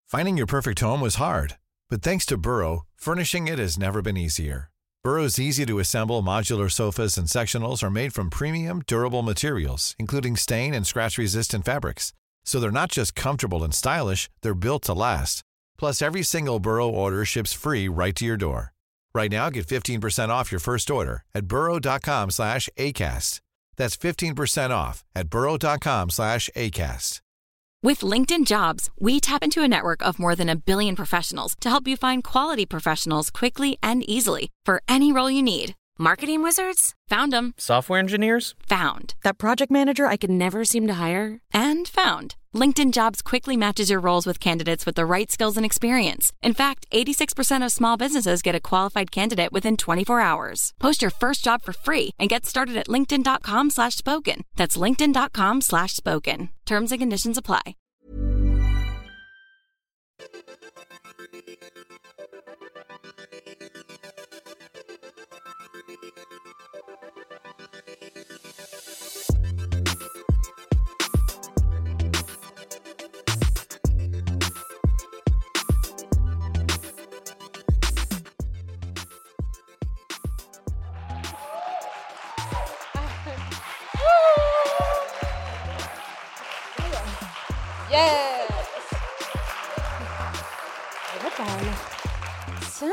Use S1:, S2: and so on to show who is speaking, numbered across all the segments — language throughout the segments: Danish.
S1: Finding your perfect home was hard, but thanks to Burrow, furnishing it has never been easier. Burrow's easy-to-assemble modular sofas and sectionals are made from premium, durable materials, including stain and scratch-resistant fabrics. So they're not just comfortable and stylish, they're built to last. Plus, every single Burrow order ships free right to your door. Right now, get 15% off your first order at burrow.com/ACAST. That's 15% off at burrow.com/ACAST.
S2: With LinkedIn Jobs, we tap into a network of more than 1 billion professionals to help you find quality professionals quickly and easily for any role you need. Marketing wizards? Found them.
S3: Software engineers?
S2: Found. That project manager I could never seem to hire? And found. LinkedIn Jobs quickly matches your roles with candidates with the right skills and experience. In fact, 86% of small businesses get a qualified candidate within 24 hours. Post your first job for free and get started at linkedin.com/spoken. That's linkedin.com/spoken. Terms and conditions apply.
S4: Yes! Hvor dejligt. Så.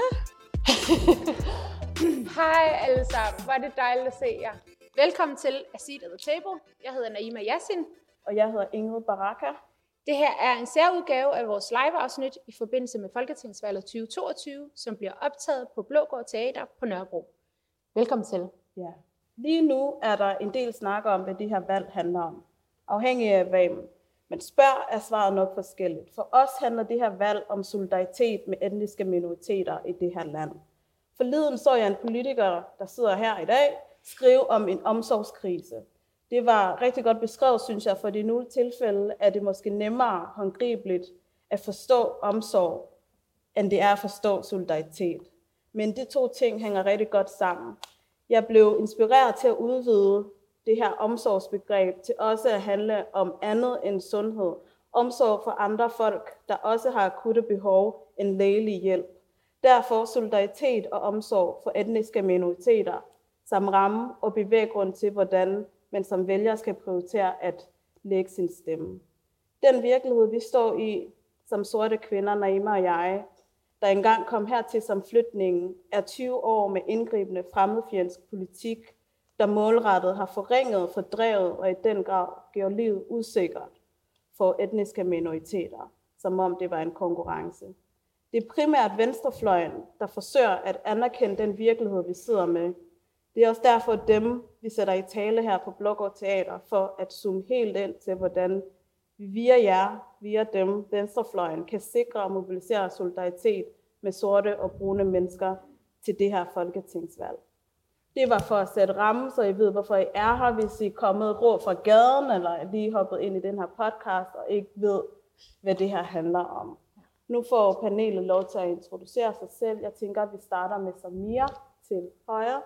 S4: Hej alle sammen. Hvor er det dejligt at se jer. Velkommen til A Seat at the Table. Jeg hedder Naima Yassin.
S5: Og jeg hedder Ingrid Baraka.
S4: Det her er en særudgave af vores live-afsnit i forbindelse med Folketingsvalget 2022, som bliver optaget på Blågård Teater på Nørrebro. Velkommen til.
S5: Ja. Lige nu er der en del snak om, hvad det her valg handler om. Afhængig af, hvad man spørger, er svaret nok forskelligt. For os handler det her valg om solidaritet med etniske minoriteter i det her land. Forleden så jeg en politiker, der sidder her i dag, skrive om en omsorgskrise. Det var rigtig godt beskrevet, synes jeg, for i nogle tilfælde er det måske nemmere håndgribeligt at forstå omsorg, end det er at forstå solidaritet. Men de to ting hænger rigtig godt sammen. Jeg blev inspireret til at udvide det her omsorgsbegreb til også at handle om andet end sundhed. Omsorg for andre folk, der også har akutte behov end lægelig hjælp. Derfor solidaritet og omsorg for etniske minoriteter, som ramme og bevæggrund til, hvordan man som vælger skal prioritere at lægge sin stemme. Den virkelighed, vi står i som sorte kvinder, Naima og jeg, der engang kom hertil som flygtninge, er 20 år med indgribende fremmedfjendsk politik, der målrettet har forringet, fordrevet og i den grad gjort livet usikkert for etniske minoriteter, som om det var en konkurrence. Det er primært venstrefløjen, der forsøger at anerkende den virkelighed, vi sidder med. Det er også derfor dem, vi sætter i tale her på Blågård Teater, for at zoome helt ind til, hvordan vi via jer, via dem, venstrefløjen, kan sikre og mobilisere solidaritet med sorte og brune mennesker til det her folketingsvalg. Det var for at sætte ramme, så I ved, hvorfor I er her, hvis I er kommet rå fra gaden, eller er lige hoppet ind i den her podcast, og ikke ved, hvad det her handler om. Nu får panelet lov til at introducere sig selv. Jeg tænker, at vi starter med Samir til højre.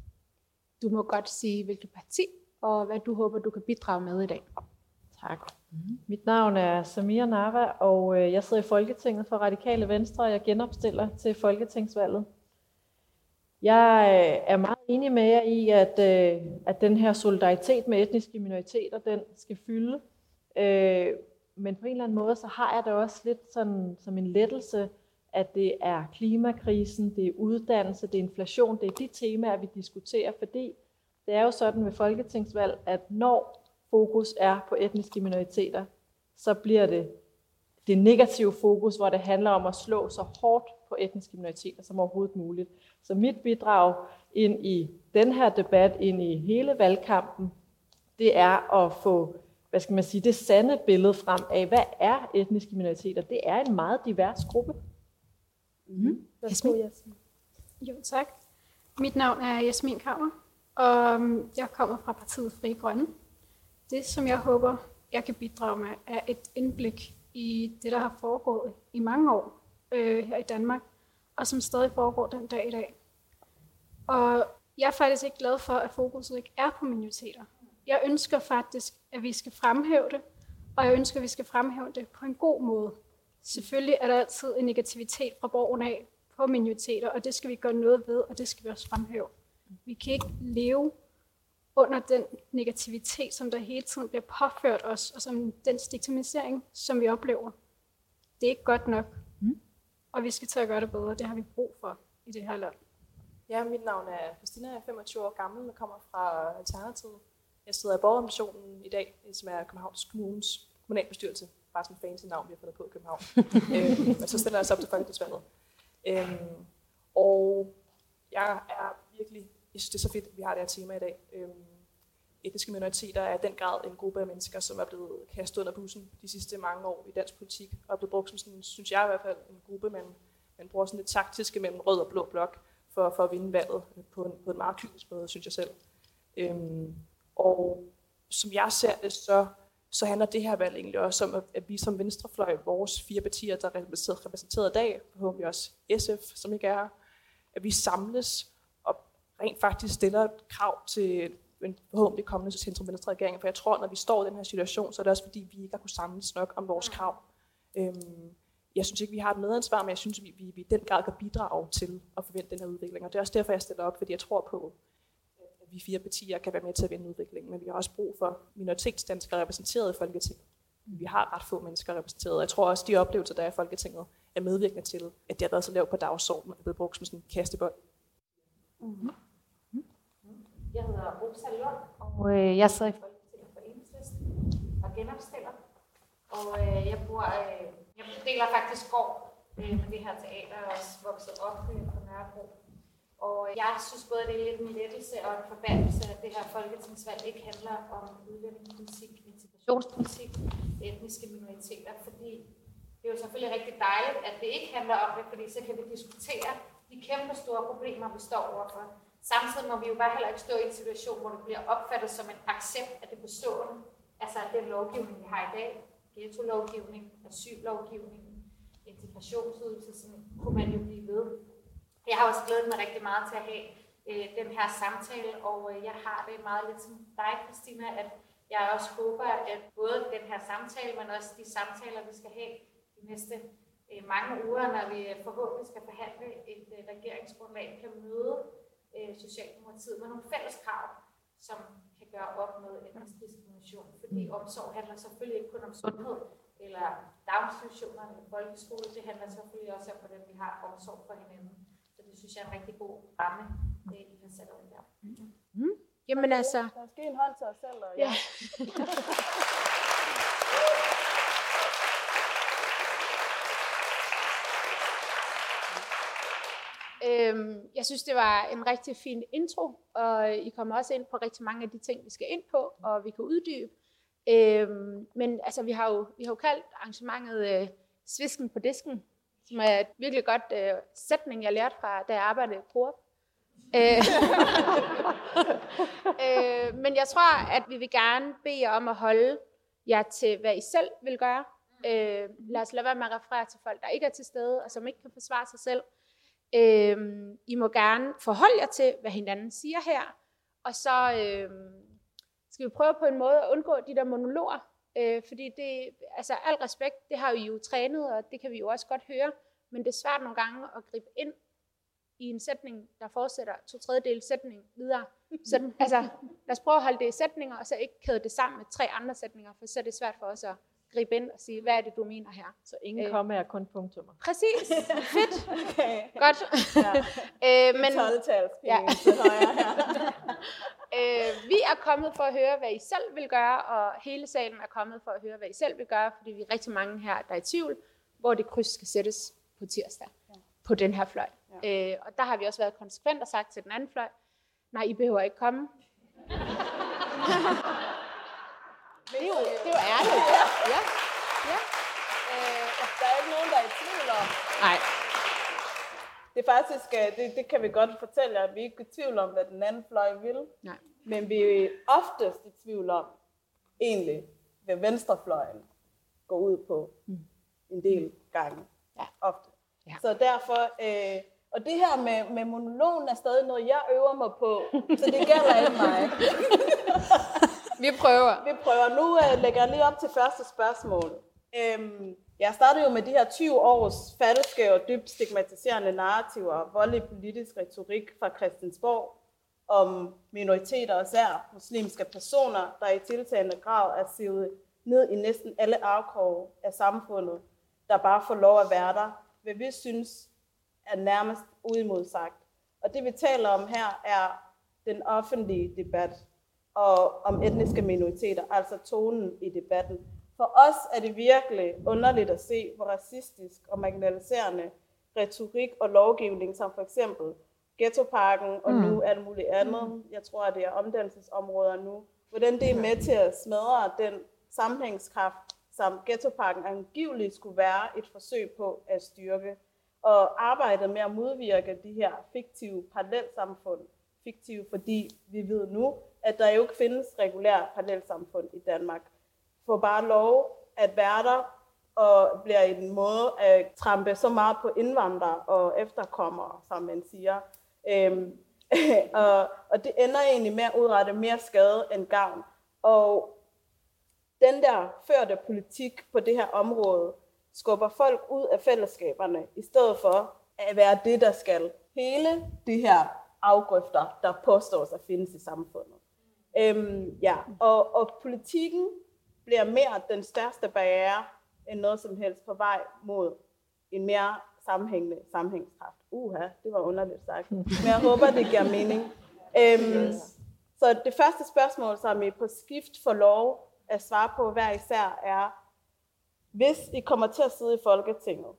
S4: Du må godt sige, hvilket parti, og hvad du håber, du kan bidrage med i dag.
S6: Tak. Mit navn er Samir Narva, og jeg sidder i Folketinget for Radikale Venstre, og jeg genopstiller til Folketingsvalget. Jeg er meget enig med jer i, at den her solidaritet med etniske minoriteter, den skal fylde. Men på en eller anden måde, så har jeg det også lidt sådan, som en lettelse, at det er klimakrisen, det er uddannelse, det er inflation, det er de temaer, vi diskuterer, fordi det er jo sådan ved folketingsvalg, at når fokus er på etniske minoriteter, så bliver det negative fokus, hvor det handler om at slå så hårdt på etniske minoriteter som overhovedet muligt. Så mit bidrag ind i den her debat, ind i hele valgkampen, det er at få, det sande billede frem af, hvad er etniske minoriteter? Det er en meget divers gruppe.
S4: Jasmin.
S7: Jo, tak. Mit navn er Jasmin Kammer, og jeg kommer fra partiet Frie Grønne. Det, som jeg håber, jeg kan bidrage med, er et indblik i det, der har foregået i mange år her i Danmark, og som stadig foregår den dag i dag. Og jeg er faktisk ikke glad for, at fokuset ikke er på minoriteter. Jeg ønsker faktisk, at vi skal fremhæve det, og jeg ønsker, at vi skal fremhæve det på en god måde, Selvfølgelig er der altid en negativitet fra borgerne af på minoriteter, og det skal vi gøre noget ved, og det skal vi også fremhæve. Vi kan ikke leve under den negativitet, som der hele tiden bliver påført os, og som den stigmatisering, som vi oplever. Det er ikke godt nok, og vi skal til at gøre det bedre. Det har vi brug for i det her land.
S3: Ja, mit navn er Christina, jeg er 25 år gammel og kommer fra Alternativet. Jeg sidder i borgerorganisationen i dag, som er Københavns Kommunes kommunalbestyrelse. Bare sådan en fancy navn, vi har fundet på i København. Men så stiller jeg os op til folketingsvalget. Og jeg synes, det er så fedt, at vi har det her tema i dag. Etniske minoriteter er i den grad en gruppe af mennesker, som er blevet kastet under bussen de sidste mange år i dansk politik, og er blevet brugt som sådan, synes jeg i hvert fald, en gruppe, man bruger sådan lidt taktiske mellem rød og blå blok, for at vinde valget på en meget kynisk måde, synes jeg selv. Og som jeg ser det, så handler det her valg egentlig også om, at vi som venstrefløj, vores 4 partier, der er repræsenteret i dag, forhåbentlig også SF, som ikke er her, at vi samles og rent faktisk stiller et krav til en forhåbentlig kommende centrum-venstre regering. For jeg tror, når vi står i den her situation, så er det også fordi, vi ikke har kunnet samles nok om vores krav. Jeg synes ikke, vi har et medansvar, men jeg synes, vi i den grad kan bidrage til at forvente den her udvikling. Og det er også derfor, jeg stiller op, fordi jeg tror på, at vi 4 partier kan være med til at vende udviklingen. Men vi har også brug for minoritetsdanskere repræsenteret i Folketinget. Vi har ret få mennesker repræsenteret. Jeg tror også, de oplevelser, der er i Folketinget, er medvirkende til, at det har været så lavt på dagsordenen, og er blevet brugt som sådan en kastebold.
S8: Jeg hedder Rosa Lund, og jeg sidder i Folketinget for Enhedslisten og genopstiller. Og jeg deler faktisk gård med det her teater, og også vokset op på Nørrebro. Og jeg synes både, det er lidt en lettelse og en forbandelse, at det her folketingsvalg ikke handler om udlændingepolitik, integrationspolitik, etniske minoriteter, fordi det er jo selvfølgelig rigtig dejligt, at det ikke handler om det, fordi så kan vi diskutere de kæmpe store problemer, vi står overfor. Samtidig må vi jo bare heller ikke stå i en situation, hvor det bliver opfattet som en accept af det bestående, altså den lovgivning, vi har i dag, ghetto-lovgivning, asyllovgivning, integrationsydelse, som kunne man jo blive ved. Jeg har også glædet mig rigtig meget til at have den her samtale, og jeg har det meget lidt som dig, Christina, at jeg også håber, at både den her samtale, men også de samtaler, vi skal have de næste mange uger, når vi forhåbentlig skal forhandle et regeringsgrundlag, kan møde Socialdemokratiet med nogle fælles krav, som kan gøre op med etnisk diskrimination. Fordi omsorg handler selvfølgelig ikke kun om sundhed, eller daginstitutioner, eller folkeskole. Det handler selvfølgelig også om, hvordan vi har omsorg for hinanden. Så det synes jeg er en rigtig god ramme, I har sat over der.
S4: Jamen altså...
S5: Der skal en hånd til os selv, og
S4: ja. Jeg synes, det var en rigtig fin intro, og I kommer også ind på rigtig mange af de ting, vi skal ind på, og vi kan uddybe. Men altså, vi har jo kaldt arrangementet Svisken på disken, som er et virkelig godt sætning, jeg lærte fra, da jeg arbejdede i Coop. Men jeg tror, at vi vil gerne bede jer om at holde jer til, hvad I selv vil gøre. Lad os lade være med at referere til folk, der ikke er til stede, og som ikke kan forsvare sig selv. I må gerne forholde jer til, hvad hinanden siger her, og så skal vi prøve på en måde at undgå de der monologer, fordi det, altså al respekt, det har vi jo trænet, og det kan vi jo også godt høre, men det er svært nogle gange at gribe ind i en sætning, der fortsætter 2/3 sætning videre. Så altså, lad os prøve at holde det i sætninger, og så ikke kæde det sammen med 3 andre sætninger, for så er det svært for os at gribe ind og sige, hvad er det, du mener her?
S6: Så ingen kommaer, kun punktummer.
S4: Præcis. Fedt.
S5: Okay.
S4: Godt.
S5: Ja.
S4: Men
S5: 12-talspenge
S4: ja.
S5: til højre her.
S4: Vi er kommet for at høre, hvad I selv vil gøre, og hele salen er kommet for at høre, hvad I selv vil gøre, fordi vi er rigtig mange her, der er i tvivl, hvor det kryds skal sættes på tirsdag på den her fløj. Ja. Og der har vi også været konsekvent og sagt til den anden fløj, nej, I behøver ikke komme. Det er jo ærligt. Ja.
S5: Der er ikke nogen, der er i tvivl om.
S4: Nej.
S5: Det er faktisk, det kan vi godt fortælle jer, at vi ikke er i tvivl om, hvad den anden fløj vil.
S4: Nej.
S5: Men vi er oftest i tvivl om, egentlig, hvad venstrefløjen går ud på en del gange.
S4: Ja.
S5: Ofte.
S4: Ja.
S5: Så derfor, og det her med monologen er stadig noget, jeg øver mig på, så det gælder ikke mig.
S4: Vi prøver.
S5: Nu lægger jeg lige op til første spørgsmål. Jeg startede jo med de her 20 års falske og dybt stigmatiserende narrativer og voldelig politisk retorik fra Christiansborg om minoriteter og især muslimske personer, der i tiltagende grad er sivet ned i næsten alle afkroge af samfundet, der bare får lov at være der, hvad vi synes er nærmest uimodsagt. Og det vi taler om her er den offentlige debat og om etniske minoriteter, altså tonen i debatten. For os er det virkelig underligt at se, hvor racistisk og marginaliserende retorik og lovgivning, som for eksempel ghettoparken og nu alt muligt andet, jeg tror, at det er omdannelsesområder nu, hvordan det er med til at smadre den sammenhængskraft, som ghettoparken angiveligt skulle være et forsøg på at styrke, og arbejde med at modvirke de her fiktive parallelsamfund. Fiktive, fordi vi ved nu, at der jo ikke findes regulære parallelsamfund i Danmark. Får bare lov at være der, og bliver en måde at trampe så meget på indvandrere og efterkommere, som man siger. Og det ender egentlig med at udrette mere skade end gavn. Og den der førte politik på det her område skubber folk ud af fællesskaberne, i stedet for at være det, der skal hele de her afgrøfter, der påstås at findes i samfundet. Og politikken bliver mere den største barriere end noget som helst på vej mod en mere sammenhængende sammenhængskraft. Det var underligt sagt. Men jeg håber, det giver mening. Så det første spørgsmål, som I på skift får lov at svare på hver især, er, hvis I kommer til at sidde i Folketinget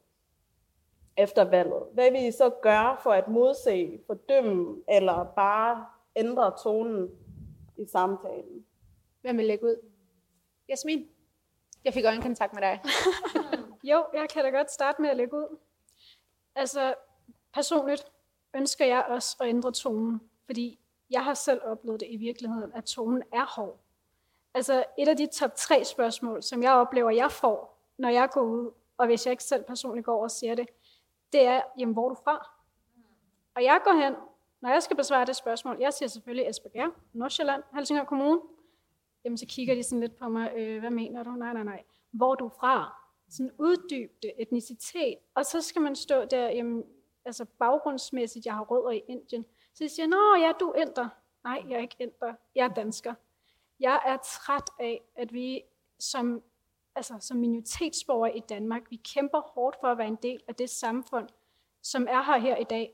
S5: efter valget, hvad vil I så gøre for at modse, fordømme eller bare ændre tonen i samtalen?
S4: Hvem vil lægge ud? Jasmin, jeg fik øjenkontakt med dig.
S7: Jo, jeg kan da godt starte med at lægge ud. Altså, personligt ønsker jeg også at ændre tonen, fordi jeg har selv oplevet det i virkeligheden, at tonen er hård. Altså, et af de top 3 spørgsmål, som jeg oplever, jeg får, når jeg går ud, og hvis jeg ikke selv personligt går og siger det, det er, jamen, hvor er du fra? Og jeg går hen, når jeg skal besvare det spørgsmål, jeg siger selvfølgelig Esbjerg, Nordsjælland, Helsingør Kommune, jamen så kigger de sådan lidt på mig, hvad mener du? Nej. Hvor er du fra? Sådan uddyb det, etnicitet. Og så skal man stå der, jamen, altså baggrundsmæssigt, jeg har rødder i Indien. Så jeg siger, nå ja, du er inder. Nej, jeg er ikke inder, jeg er dansker. Jeg er træt af, at vi som minoritetsborgere i Danmark, vi kæmper hårdt for at være en del af det samfund, som er her i dag.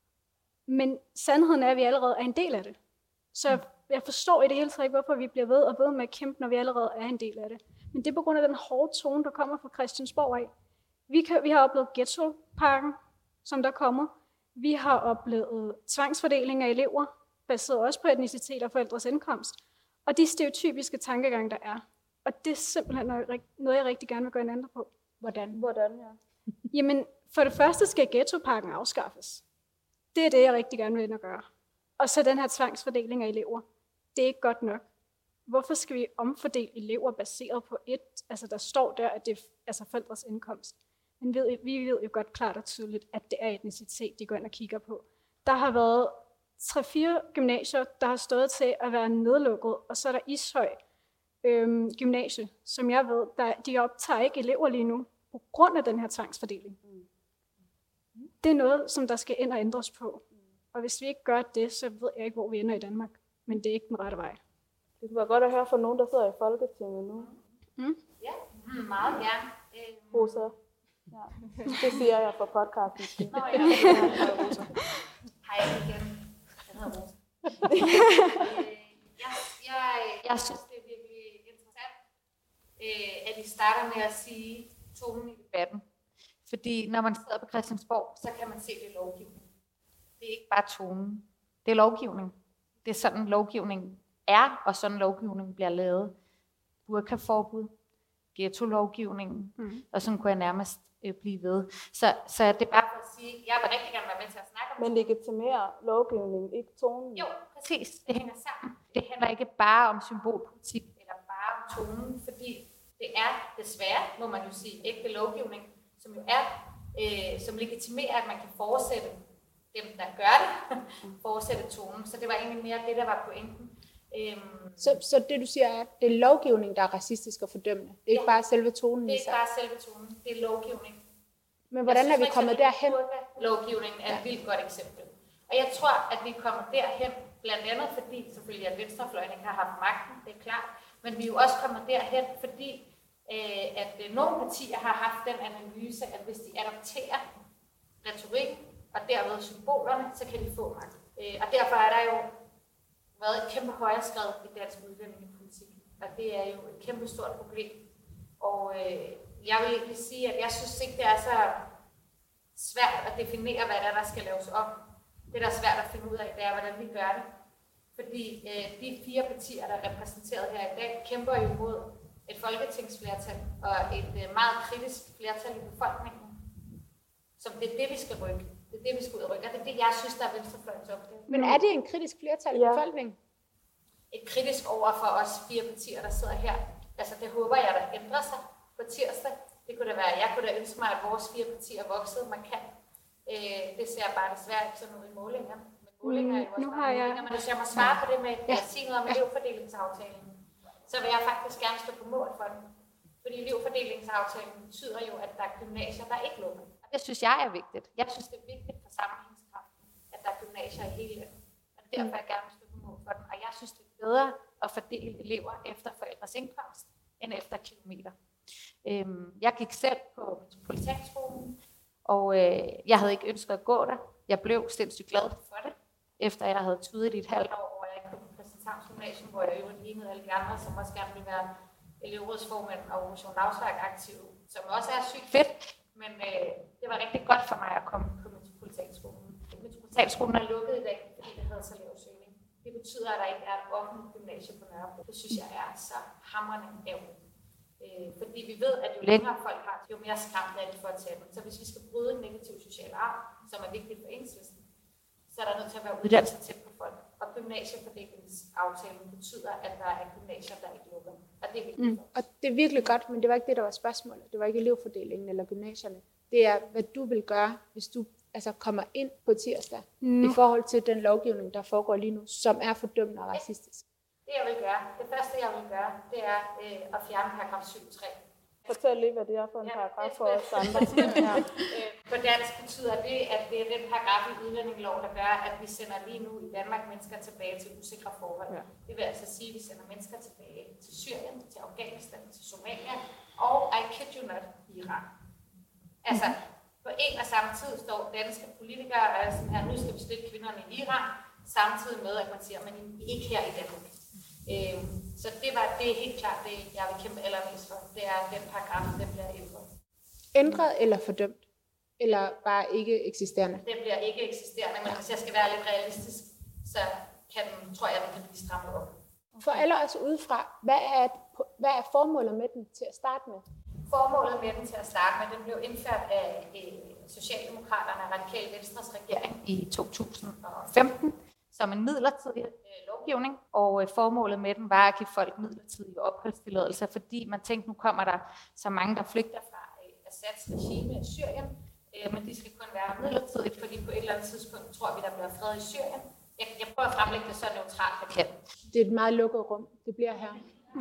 S7: Men sandheden er, at vi allerede er en del af det. Så jeg forstår i det hele taget ikke, hvorfor vi bliver ved og ved med at kæmpe, når vi allerede er en del af det. Men det er på grund af den hårde tone, der kommer fra Christiansborg af. Vi har oplevet ghettoparken, som der kommer. Vi har oplevet tvangsfordeling af elever, baseret også på etnicitet og forældres indkomst. Og de stereotypiske tankegange, der er. Og det er simpelthen noget, jeg rigtig gerne vil gøre en ændre på.
S4: Hvordan, ja?
S7: Jamen, for det første skal ghettoparken afskaffes. Det er det, jeg rigtig gerne vil ind og gøre. Og så den her tvangsfordeling af elever. Det er ikke godt nok. Hvorfor skal vi omfordele elever baseret på der står der, at det er forældres indkomst. Men vi ved jo godt klart og tydeligt, at det er etnicitet, de går ind og kigger på. Der har været 3-4 gymnasier, der har stået til at være nedlukket, og så er der Ishøj gymnasie, som jeg ved, de optager ikke elever lige nu, på grund af den her tvangsfordeling. Det er noget, som der skal ind og ændres på. Og hvis vi ikke gør det, så ved jeg ikke, hvor vi ender i Danmark. Men det er ikke den rette vej.
S5: Det kunne være godt at høre fra nogen, der sidder i Folketinget nu.
S8: Ja, meget gerne.
S5: Rosa. Ja. Det siger jeg for podcasten.
S8: Nå ja. Hej igen. Jeg hedder Rosa. Jeg synes, det er virkelig interessant, at I starter med at sige tonen i debatten. Fordi når man sidder på Christiansborg, så kan man se, det er lovgivning. Det er ikke bare tonen. Det er lovgivning. Det er sådan, lovgivning er, og sådan lovgivning bliver lavet. Burkaforbud, ghetto-lovgivningen, og sådan kunne jeg nærmest blive ved. Så det er bare for at sige, jeg vil rigtig gerne være med til at snakke om det.
S5: Men legitimere lovgivning, ikke tonen?
S8: Jo, præcis. Det hænger sammen. Det handler ikke bare om symbolpolitik, eller bare om tonen, fordi det er desværre, må man jo sige, ægte lovgivning, som jo er, som legitimerer, at man kan fortsætte dem, der gør det, fortsætte tonen. Så det var egentlig mere det, der var pointen.
S4: Så det du siger er, at det er lovgivning, der er racistisk og fordømmende. Det er ikke bare selve tonen.
S8: Det er ikke bare selve tonen, det er lovgivning.
S4: Men hvordan er vi kommet derhen?
S8: Lovgivningen er et vildt godt eksempel. Og jeg tror, at vi kommer derhen, blandt andet fordi selvfølgelig, at venstrefløjen ikke har haft magten, det er klart. Men vi er jo også kommet derhen, fordi at nogle partier har haft den analyse, at hvis de adopterer retorikken og derved symbolerne, så kan de få magt. Og derfor er der jo været et kæmpe højreskred i dansk udlændingepolitik. Og det er jo et kæmpe stort problem. Og jeg vil ikke sige, at jeg synes ikke, det er så svært at definere, hvad der skal laves om. Det, der er svært at finde ud af, det er, hvordan vi gør det. Fordi de 4 partier, der er repræsenteret her i dag, kæmper jo mod et folketingsflertal og et meget kritisk flertal i befolkningen. Så det er det, vi skal rykke. Det er det, vi skal ud og rykke. Og det er det, jeg synes, der er venstrefløjens opgave.
S4: Men er det en kritisk flertal i befolkningen?
S8: Et kritisk over for os 4 partier, der sidder her. Altså, det håber jeg, der ændrer sig på tirsdag. Det kunne da være, jeg kunne da ønske mig, at vores 4 partier voksede markant. Det ser bare desværre ikke sådan ud i målingerne. Men målinger er jo også målinger. Men hvis jeg må svare på det med at sige noget om elevfordelingsaftalen, så vil jeg faktisk gerne stå på mål for den. Fordi elevfordelingsaftalen betyder jo, at der er gymnasier, der ikke lukker. Og det synes jeg er vigtigt. Jeg synes, det er vigtigt for sammenhængskraften, at der er gymnasier i hele landet. Og derfor vil jeg gerne stå på mål for den. Og jeg synes, det er bedre at fordele elever efter forældres indkomst, end efter kilometer. Jeg gik selv på Metropolitanskolen, og jeg havde ikke ønsket at gå der. Jeg blev sindssygt glad for det, efter jeg havde tudet i et halvt år, hvor jeg ikke kom på Christianshavns Gymnasium, hvor jeg jo lignede alle de andre, som også gerne ville være elevrådsformand og Motion Dagsværk aktiv, som også er sygt fedt, men det var rigtig godt for mig at komme på Metropolitanskolen. Metropolitanskolen er lukket i dag, fordi det havde så lav søgning. Det betyder, at der ikke er et offentligt gymnasie på Nørrebro. Det synes jeg er så hamrende ærgerligt. Fordi vi ved, at jo længere folk har, jo mere skræmt er det for at tage dem. Så hvis vi skal bryde en negativ social arv, som er vigtigt for Enhedslisten, så er der nødt til at være uddannelse tæt på folk. Og gymnasiefordelingsaftalen betyder, at der er gymnasier, der ikke lukker. Og det er vigtigt.
S4: Og det er virkelig godt, men det var ikke det, der var spørgsmålet. Det var ikke elevfordelingen eller gymnasierne. Det er, hvad du vil gøre, hvis du kommer ind på tirsdag i forhold til den lovgivning, der foregår lige nu, som er fordømmende og racistisk.
S8: Det jeg vil gøre, det første jeg vil gøre, det er at fjerne paragraf 7.3.
S5: Fortæl lige, hvad det er for en paragraf for os andre.
S8: På dansk betyder det, at det er den paragraf i udlændingeloven, der gør, at vi sender lige nu i Danmark mennesker tilbage til usikre forhold. Ja. Det vil altså sige, at vi sender mennesker tilbage til Syrien, til Afghanistan, til Somalia og, I kid you not, Iran. Altså, på en og samme tid står danske politikere og er sådan her, nu skal vi støtte kvinderne i Iran, samtidig med, at man siger, at man ikke her i Danmark. Så det er helt klart det, jeg vil kæmpe allermest for. Det er, at den paragraf, den bliver ændret.
S4: Ændret eller fordømt? Eller bare ikke eksisterende?
S8: Det bliver ikke eksisterende, men hvis jeg skal være lidt realistisk, så tror jeg, at den kan blive strammet op.
S4: For alle os udefra, hvad er formålet med den til at starte med?
S8: Formålet med den til at starte med, den blev indført af Socialdemokraterne og Radikale Venstres regering i 2015 som en midlertidig lovgivning, og formålet med den var at give folk midlertidige opholdstilladelser, fordi man tænkte, nu kommer der så mange, der flygter fra Assads regime i Syrien, men de skal kun være midlertidigt, fordi på et eller andet tidspunkt tror vi, der bliver fred i Syrien. Jeg prøver at fremlægge det så neutralt, jeg kan.
S4: Det er et meget lukket rum, det bliver her.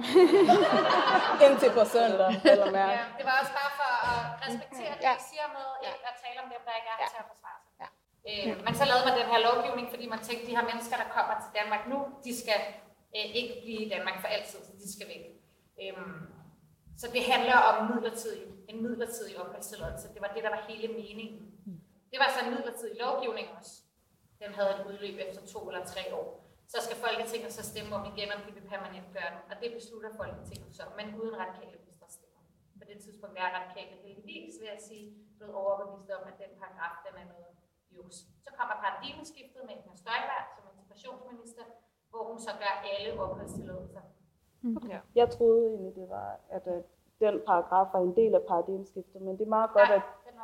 S5: Indtil på søndag, eller mere.
S8: Ja, det var også bare for at respektere det, vi siger med at tale om dem, der ikke er til at forsvare sig. Ja. Men så lavede man den her lovgivning, fordi man tænkte, de her mennesker, der kommer til Danmark nu, de skal ikke blive i Danmark for altid, så de skal væk. Så det handler om en midlertidig opholdstilladelse. Det var det, der var hele meningen. Det var så en midlertidig lovgivning også. Den havde et udløb efter 2 eller 3 år. Så skal Folketinget så stemme om igen, om de vil permanent gøre den. Og det beslutter Folketinget så, men uden radikale Venstres stemmer. På det tidspunkt er radikale heldigvis, vil jeg sige, blevet overbevist om, at den paragraf, den er noget juks. Så kommer paradigmeskiftet med Inger Støjberg som integrationsminister, hvor hun så gør alle opholdstilladelser.
S5: Okay. Jeg troede egentlig, det var, at den paragraf var en del af paradigmeskiftet, men det er meget godt,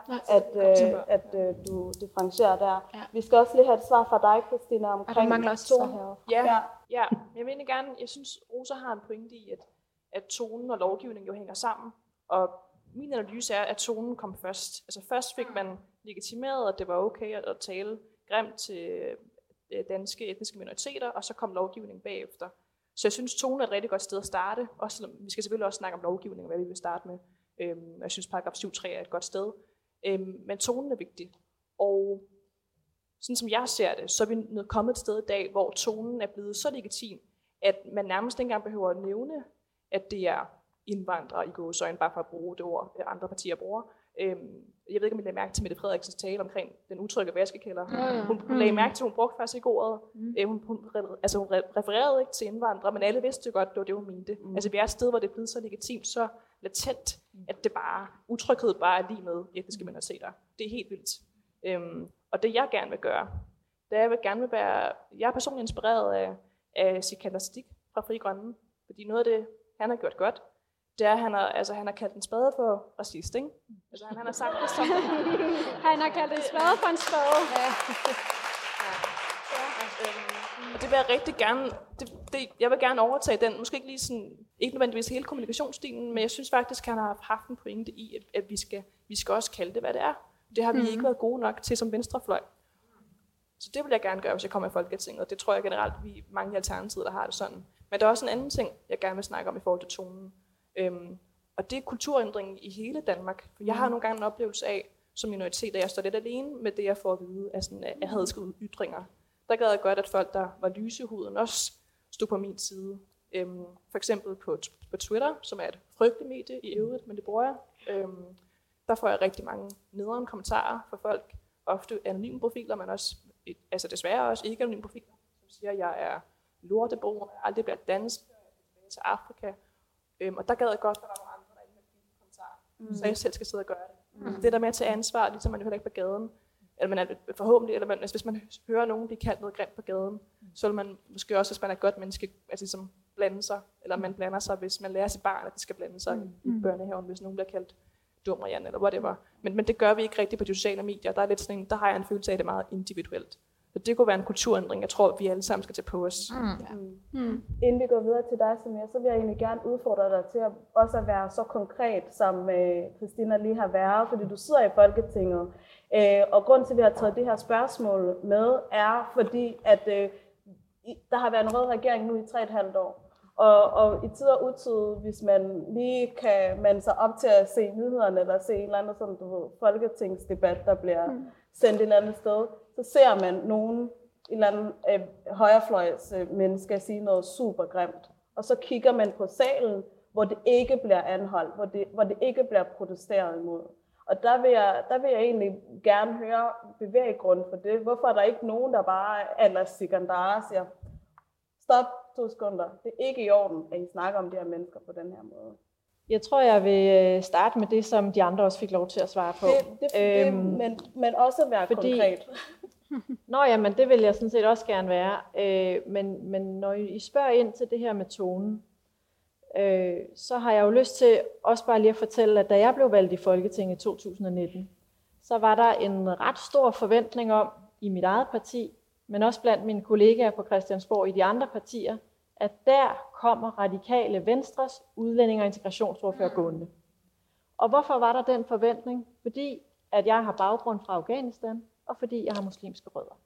S5: at du differentierer der. Ja. Vi skal også lige have et svar fra dig, Christina, omkring tonen.
S3: Ja, jeg mener gerne, jeg synes, Rosa har en pointe i, at tonen og lovgivningen jo hænger sammen, og min analyse er, at tonen kom først. Altså først fik man legitimeret, at det var okay at tale grimt til danske etniske minoriteter, og så kom lovgivningen bagefter. Så jeg synes, tonen er et rigtig godt sted at starte. Også, vi skal selvfølgelig også snakke om lovgivning, og hvad vi vil starte med. Jeg synes, paragraf 7.3 er et godt sted. Men tonen er vigtig. Og sådan som jeg ser det, så er vi kommet et sted i dag, hvor tonen er blevet så legitim, at man nærmest ikke engang behøver at nævne, at det er indvandrere i gåseøjne, bare for at bruge det ord, andre partier bruger. Jeg ved ikke, om I lagde mærke til Mette Frederiksens tale omkring den utrygge vaskekælder. Hun lagde mærke til, hun brugte faktisk ikke ordet. Hun refererede ikke til indvandrere, men alle vidste godt, det var det, hun mente. Altså, vi er et sted, hvor det er blevet så legitimt, så latent, at det bare, utryghed bare er lige med etniske minoriteter. Det er helt vildt. Og det jeg gerne vil gøre, det er, jeg er personligt inspireret af Sikander Siddiq fra Frie Grønne, fordi noget af det, han har gjort godt, det er, han har kaldt en spade for racist, ikke? Altså, han har sagt det som...
S7: Han har kaldt en spade for en spade.
S3: Og det vil jeg rigtig gerne... Jeg vil gerne overtage den. Måske ikke lige sådan... Ikke nødvendigvis hele kommunikationsstilen, men jeg synes faktisk, han har haft en pointe i, at vi skal også kalde det, hvad det er. Det har vi ikke været gode nok til som venstrefløj. Så det vil jeg gerne gøre, hvis jeg kommer i Folketinget. Det tror jeg generelt, vi mange i Alternativet, der har det sådan. Men der er også en anden ting, jeg gerne vil snakke om i forhold til tonen. Og det er kulturændringen i hele Danmark. For jeg har nogle gange en oplevelse af, som minoritet, at jeg står lidt alene med det, jeg får at vide af hadske ytringer. Der gad jeg godt, at folk, der var lyse i huden, også stod på min side. For eksempel på Twitter, som er et frygteligt medie i øvrigt, men det bruger jeg. Der får jeg rigtig mange nederen kommentarer fra folk, ofte anonyme profiler, men også, altså desværre også ikke anonyme profiler, som siger, at jeg er lortebo, jeg aldrig bliver dansk, til Afrika. Og der gad jeg godt, at der var nogle andre, der ikke havde givet kommentarer, så jeg selv skal sidde og gøre det. Det der med at tage ansvar, ligesom man jo heller ikke på gaden, eller man er forhåbentlig, eller hvis man hører nogen blive kaldt noget grimt på gaden, så vil man måske også, hvis man er et godt menneske, altså ligesom blande sig, eller man blander sig, hvis man lærer sit barn, at de skal blande sig i børnehaven, hvis nogen bliver kaldt dum og Jan, eller whatever. Men det gør vi ikke rigtigt på de sociale medier. Der er lidt sådan en, der har jeg en følelse af, at det er meget individuelt. Så det kunne være en kulturændring, jeg tror, vi alle sammen skal tage på os.
S5: Inden vi går videre til dig, Samir, så vil jeg egentlig gerne udfordre dig til at også at være så konkret, som Christina lige har været, fordi du sidder i Folketinget. Og grund til, at vi har taget det her spørgsmål med, er fordi, at der har været en rød regering nu i 3,5 år. Og i tid og utid, hvis man lige kan mande sig op til at se nyhederne, eller se en eller anden sådan, folketingsdebat, der bliver sendt et eller andet sted, så ser man nogen, en eller anden højrefløjs menneske sige noget super grimt. Og så kigger man på salen, hvor det ikke bliver anholdt, hvor det ikke bliver protesteret imod. Og der vil jeg egentlig gerne høre bevæggrund for det. Hvorfor er der ikke nogen, der bare eller Sikandar siger, stop 2 sekunder, det er ikke i orden, at I snakker om de her mennesker på den her måde.
S6: Jeg tror, jeg vil starte med det, som de andre også fik lov til at svare på.
S5: Men også være konkret.
S6: Nå ja, men det vil jeg sådan set også gerne være. Men når I spørger ind til det her med tonen, så har jeg jo lyst til også bare lige at fortælle, at da jeg blev valgt i Folketinget i 2019, så var der en ret stor forventning om i mit eget parti, men også blandt mine kollegaer på Christiansborg i de andre partier, at der kommer Radikale Venstres udlænding- og integrationsordfører gående. Og hvorfor var der den forventning? Fordi at jeg har baggrund fra Afghanistan, og fordi jeg har muslimske rødder.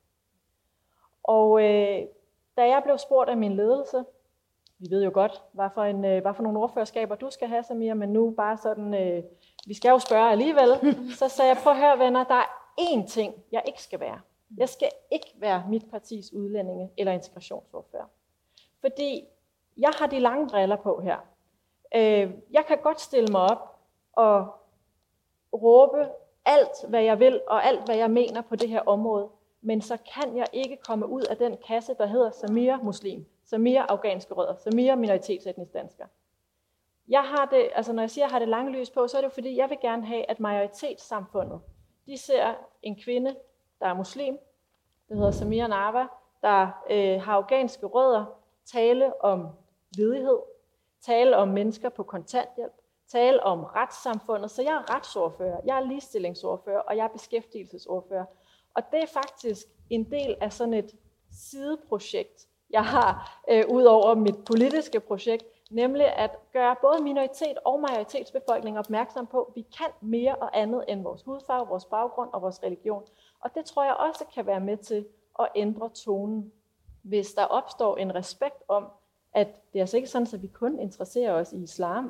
S6: Og da jeg blev spurgt af min ledelse, vi ved jo godt, hvad for nogle ordførerskaber du skal have, Samir, men nu bare sådan, vi skal jo spørge alligevel, så sagde jeg, prøv at høre venner, der er én ting, jeg ikke skal være. Jeg skal ikke være mit partis udlændinge- eller integrationsordfører. Fordi jeg har de lange briller på her. Jeg kan godt stille mig op og råbe alt, hvad jeg vil, og alt, hvad jeg mener på det her område. Men så kan jeg ikke komme ud af den kasse, der hedder Samir muslim, Samir afghanske rødder, Samir minoritetsetnisk dansker. Jeg har det, altså når jeg siger, at jeg har det lange lys på, så er det fordi, jeg vil gerne have, at majoritetssamfundet, de ser en kvinde, der er muslim, der hedder Samir Narva, der har afghanske rødder, tale om ledighed, tale om mennesker på kontanthjælp, tale om retssamfundet. Så jeg er retsordfører, jeg er ligestillingsordfører, og jeg er beskæftigelsesordfører. Og det er faktisk en del af sådan et sideprojekt, jeg har ud over mit politiske projekt, nemlig at gøre både minoritet- og majoritetsbefolkning opmærksom på, at vi kan mere og andet end vores hudfarve, vores baggrund og vores religion. Og det tror jeg også kan være med til at ændre tonen, hvis der opstår en respekt om, at det er altså ikke sådan, at vi kun interesserer os i islam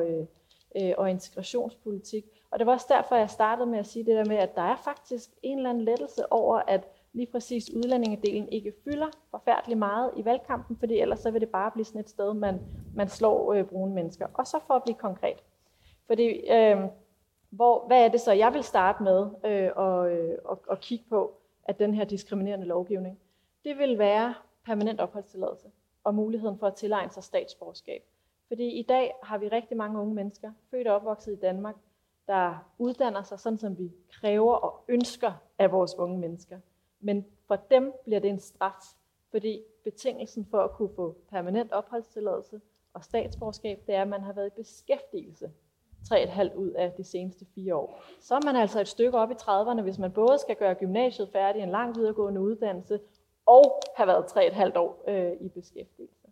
S6: og integrationspolitik. Og det var også derfor, jeg startede med at sige det der med, at der er faktisk en eller anden lettelse over, at lige præcis udlændingedelen ikke fylder forfærdeligt meget i valgkampen, fordi ellers så vil det bare blive sådan et sted, man slår brune mennesker. Og så for at blive konkret. Fordi, hvad er det så, jeg vil starte med at kigge på, at den her diskriminerende lovgivning, det vil være permanent opholdstilladelse og muligheden for at tilegne sig statsborgerskab. Fordi i dag har vi rigtig mange unge mennesker, født og opvokset i Danmark, der uddanner sig sådan, som vi kræver og ønsker af vores unge mennesker. Men for dem bliver det en straf, fordi betingelsen for at kunne få permanent opholdstilladelse og statsborgerskab, det er, at man har været i beskæftigelse 3,5 ud af de seneste 4 år. Så er man altså et stykke op i 30'erne, hvis man både skal gøre gymnasiet færdig, en lang videregående uddannelse, og have været 3,5 år i beskæftigelse.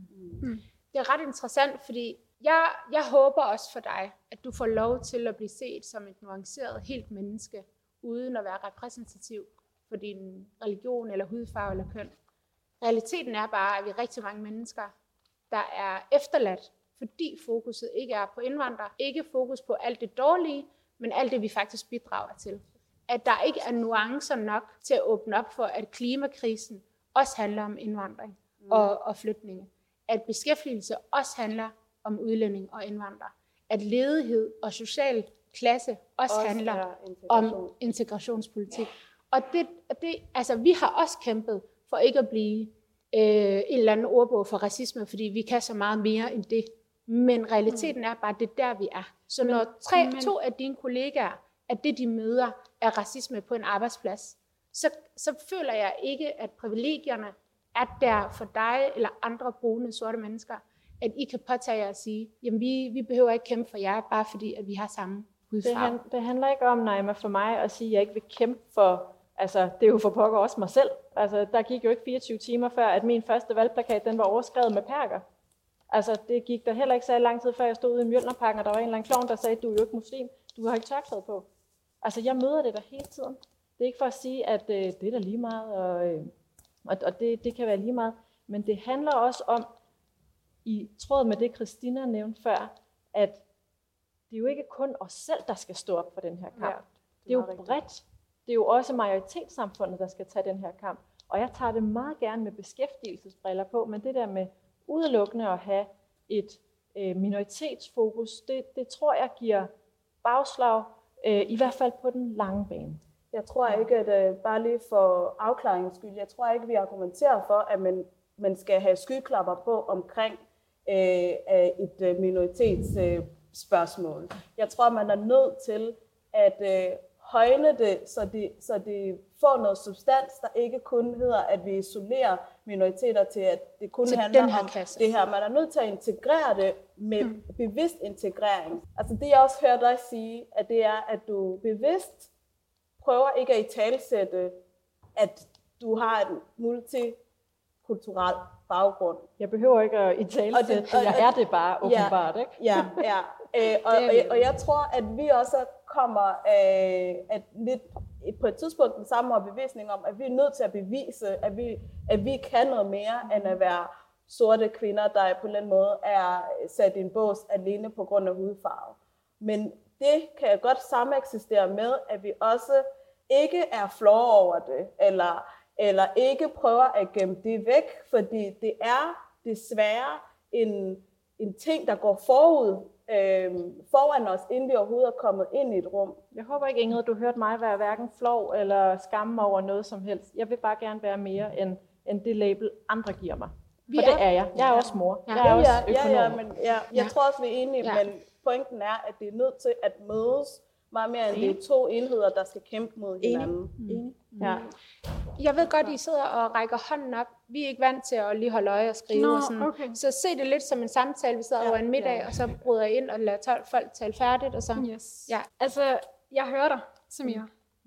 S4: Det er ret interessant, fordi jeg håber også for dig, at du får lov til at blive set som et nuanceret helt menneske, uden at være repræsentativ for din religion eller hudfarve eller køn. Realiteten er bare, at vi er rigtig mange mennesker, der er efterladt, fordi fokuset ikke er på indvandrere, ikke fokus på alt det dårlige, men alt det, vi faktisk bidrager til. At der ikke er nuancer nok til at åbne op for, at klimakrisen også handler om indvandring og flytninge. At beskæftigelse også handler om udlænding og indvandrere. At ledighed og social klasse også handler om integrationspolitik. Og altså, vi har også kæmpet for ikke at blive en eller anden ordbog for racisme, fordi vi kan så meget mere end det. Men realiteten er bare, at det er der, vi er. Så når 2 af dine kollegaer, at det de møder er racisme på en arbejdsplads, så føler jeg ikke, at privilegierne er der for dig eller andre brune sorte mennesker, at I kan påtage jer at sige, jamen vi behøver ikke kæmpe for jer, bare fordi at vi har samme hudfarve.
S6: Det handler ikke om, Naima, for mig at sige, at jeg ikke vil kæmpe for, altså det er jo for pokker også mig selv. Altså der gik jo ikke 24 timer før, at min første valgplakat, den var overskrevet med perker. Altså det gik der heller ikke så lang tid før, jeg stod ude i Mjølnerparken, og der var en eller anden klovn, der sagde, du er jo ikke muslim, du har ikke tørklæde på. Altså jeg møder det der hele tiden. Det er ikke for at sige, at det er der lige meget, og det kan være lige meget. Men det handler også om, i tråd med det, Christina nævnte før, at det er jo ikke kun os selv, der skal stå op for den her kamp. Ja, det er jo bredt. Det er jo også majoritetssamfundet, der skal tage den her kamp. Og jeg tager det meget gerne med beskæftigelsesbriller på, men det der med udelukkende at have et minoritetsfokus, det tror jeg giver bagslag, i hvert fald på den lange bane.
S5: Jeg tror ikke, at bare lige for afklaringens skyld, jeg tror ikke, vi argumenterer for, at man skal have skyklapper på omkring et minoritetsspørgsmål. Jeg tror, man er nødt til at højne det, så det får noget substans, der ikke kun hedder, at vi isolerer minoriteter til, at det kun handler om det her. Man er nødt til at integrere det med bevidst integrering. Altså det, jeg også hører dig sige, at det er, at du bevidst prøver ikke at italesætte, at du har en multikulturel baggrund. Jeg behøver ikke at italesætte, jeg er det bare åbenbart, ikke? Ja. Og jeg tror, at vi også kommer at lidt på et tidspunkt den samme overbevisning om, at vi er nødt til at bevise, at vi kan noget mere, end at være sorte kvinder, der på en eller anden måde er sat i en bås alene på grund af hudfarve. Men det kan jeg godt sameksistere med, at vi også ikke er flove over det, eller ikke prøver at gemme det væk, fordi det er desværre en ting, der går foran os, inden vi overhovedet er kommet ind i et rum.
S6: Jeg håber ikke, Ingrid, du hørte mig være hverken flov eller skamme over noget som helst. Jeg vil bare gerne være mere end det label, andre giver mig. For det er jeg. Jeg er også mor. Jeg er også økonom.
S5: Jeg tror også, vi er enige, men pointen er, at det er nødt til at mødes meget mere end det er 2 enheder, der skal kæmpe mod hinanden.
S6: Enig. Ja.
S4: Jeg ved godt, I sidder og rækker hånden op. Vi er ikke vant til at lige holde øje og skrive og sådan. Okay. Så se det lidt som en samtale. Vi sidder over en middag, og så bryder jeg ind og lader folk tale færdigt. Og så.
S7: Yes. Ja. Altså, jeg hører dig, Samira.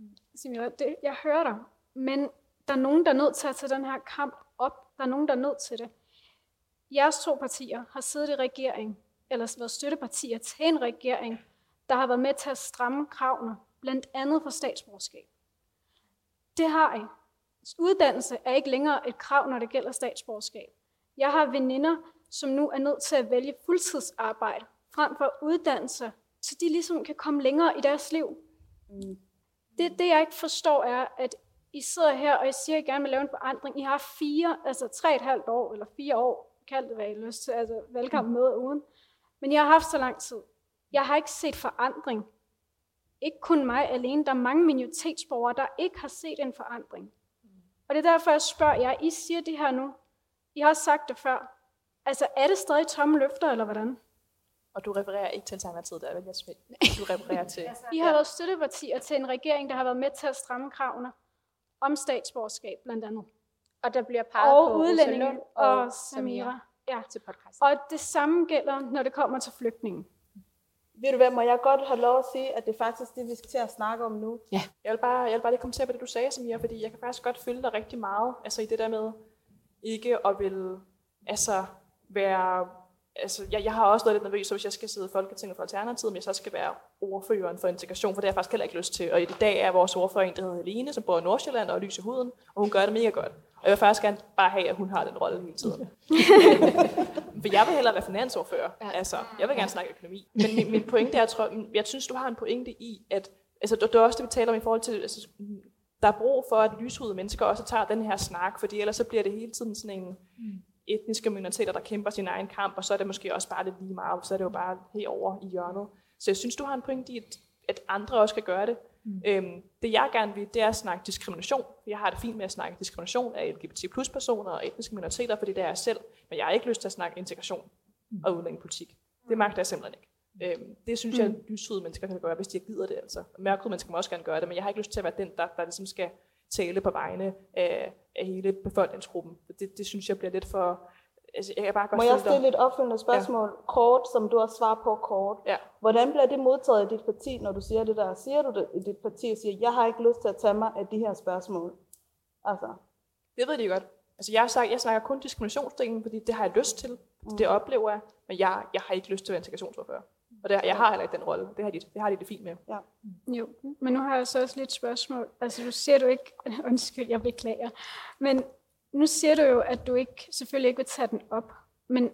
S7: Jeg hører dig. Men der er nogen, der er nødt til at tage den her kamp op. Der er nogen, der er nødt til det. Jeres 2 partier har siddet i regering, eller været støttepartier til en regering, der har været med til at stramme kravene, blandt andet for statsborgerskab. Det har I. Uddannelse er ikke længere et krav, når det gælder statsborgerskab. Jeg har veninder, som nu er nødt til at vælge fuldtidsarbejde, frem for uddannelse, så de ligesom kan komme længere i deres liv. Det jeg ikke forstår er, at I sidder her, og I siger, at I gerne vil lave en forandring. I har 3,5 år, eller 4 år, kald det hvad I har lyst til, altså valgkamp med uden. Men jeg har haft så lang tid. Jeg har ikke set forandring. Ikke kun mig alene. Der er mange minoritetsborgere, der ikke har set en forandring. Og det er derfor, jeg spørger jer. I siger det her nu. I har også sagt det før. Altså, er det stadig tomme løfter, eller hvordan?
S3: Og du refererer ikke til Alternativet, der er vel Jasmin. Du refererer til...
S7: I har været støttepartier til en regering, der har været med til at stramme kravene om statsborgerskab, blandt andet.
S4: Og der bliver peget
S7: og
S4: på
S7: udlændinge og Samira. Ja.
S4: Til podcasten.
S7: Og det samme gælder, når det kommer til flygtninge.
S5: Ved du hvad, må jeg godt have lov at sige, at det er faktisk det, vi skal til at snakke om nu?
S3: Ja. Jeg vil bare lige kommentere på det, du sagde, Samira, fordi jeg kan faktisk godt følge dig rigtig meget, altså i det der med ikke at vil være... Altså, jeg har også været lidt nervøs, så hvis jeg skal sidde i Folketinget for Alternativet, men jeg så skal være ordføreren for integration, for det har jeg faktisk heller ikke lyst til. Og i dag er vores ordfører en, der hedder Helene, som bor i Nordsjælland og er lys i huden, og hun gør det mega godt. Og jeg vil faktisk gerne bare have, at hun har den rolle hele tiden. For jeg vil hellere være finansordfører. Altså, jeg vil gerne snakke økonomi. Men min pointe er, jeg synes, du har en pointe i, at altså, det er også det, vi taler om i forhold til, altså, der er brug for, at lyshudede mennesker også tager den her snak, fordi ellers så bliver det hele tiden sådan en etniske minoriteter, der kæmper sin egen kamp, og så er det måske også bare lidt lige meget, så er det jo bare herovre i hjørnet. Så jeg synes, du har en pointe i, at andre også kan gøre det. Det jeg gerne vil, det er at snakke diskrimination. Jeg har det fint med at snakke diskrimination af LGBT+-personer og etniske minoriteter, fordi det er jeg selv, men jeg har ikke lyst til at snakke integration og udlændingepolitik. Det magter jeg simpelthen ikke. Det synes jeg, at lyshudede mennesker kan gøre, hvis de gider det. Altså. Mørkhudede mennesker må også gerne gøre det, men jeg har ikke lyst til at være den, der ligesom skal tale på vegne af hele befolkningsgruppen. Det synes jeg bliver lidt for... Altså, jeg kan bare godt
S5: må jeg stille et opfølgende spørgsmål, kort, som du har svaret på kort?
S3: Ja.
S5: Hvordan bliver det modtaget i dit parti, når du siger det der? Siger du det i dit parti og siger, jeg har ikke lyst til at tage mig af de her spørgsmål? Altså.
S3: Det ved de godt. Altså, jeg snakker kun diskriminationsdelen, fordi det har jeg lyst til. Det oplever jeg, men jeg har ikke lyst til at være integrationsordfører. Og jeg har heller ikke den rolle. Det har de det fint med.
S5: Ja.
S7: Jo, men nu har jeg så også lidt spørgsmål. Altså, du siger du ikke... Undskyld, jeg beklager. Men nu siger du jo, at du selvfølgelig ikke vil tage den op. Men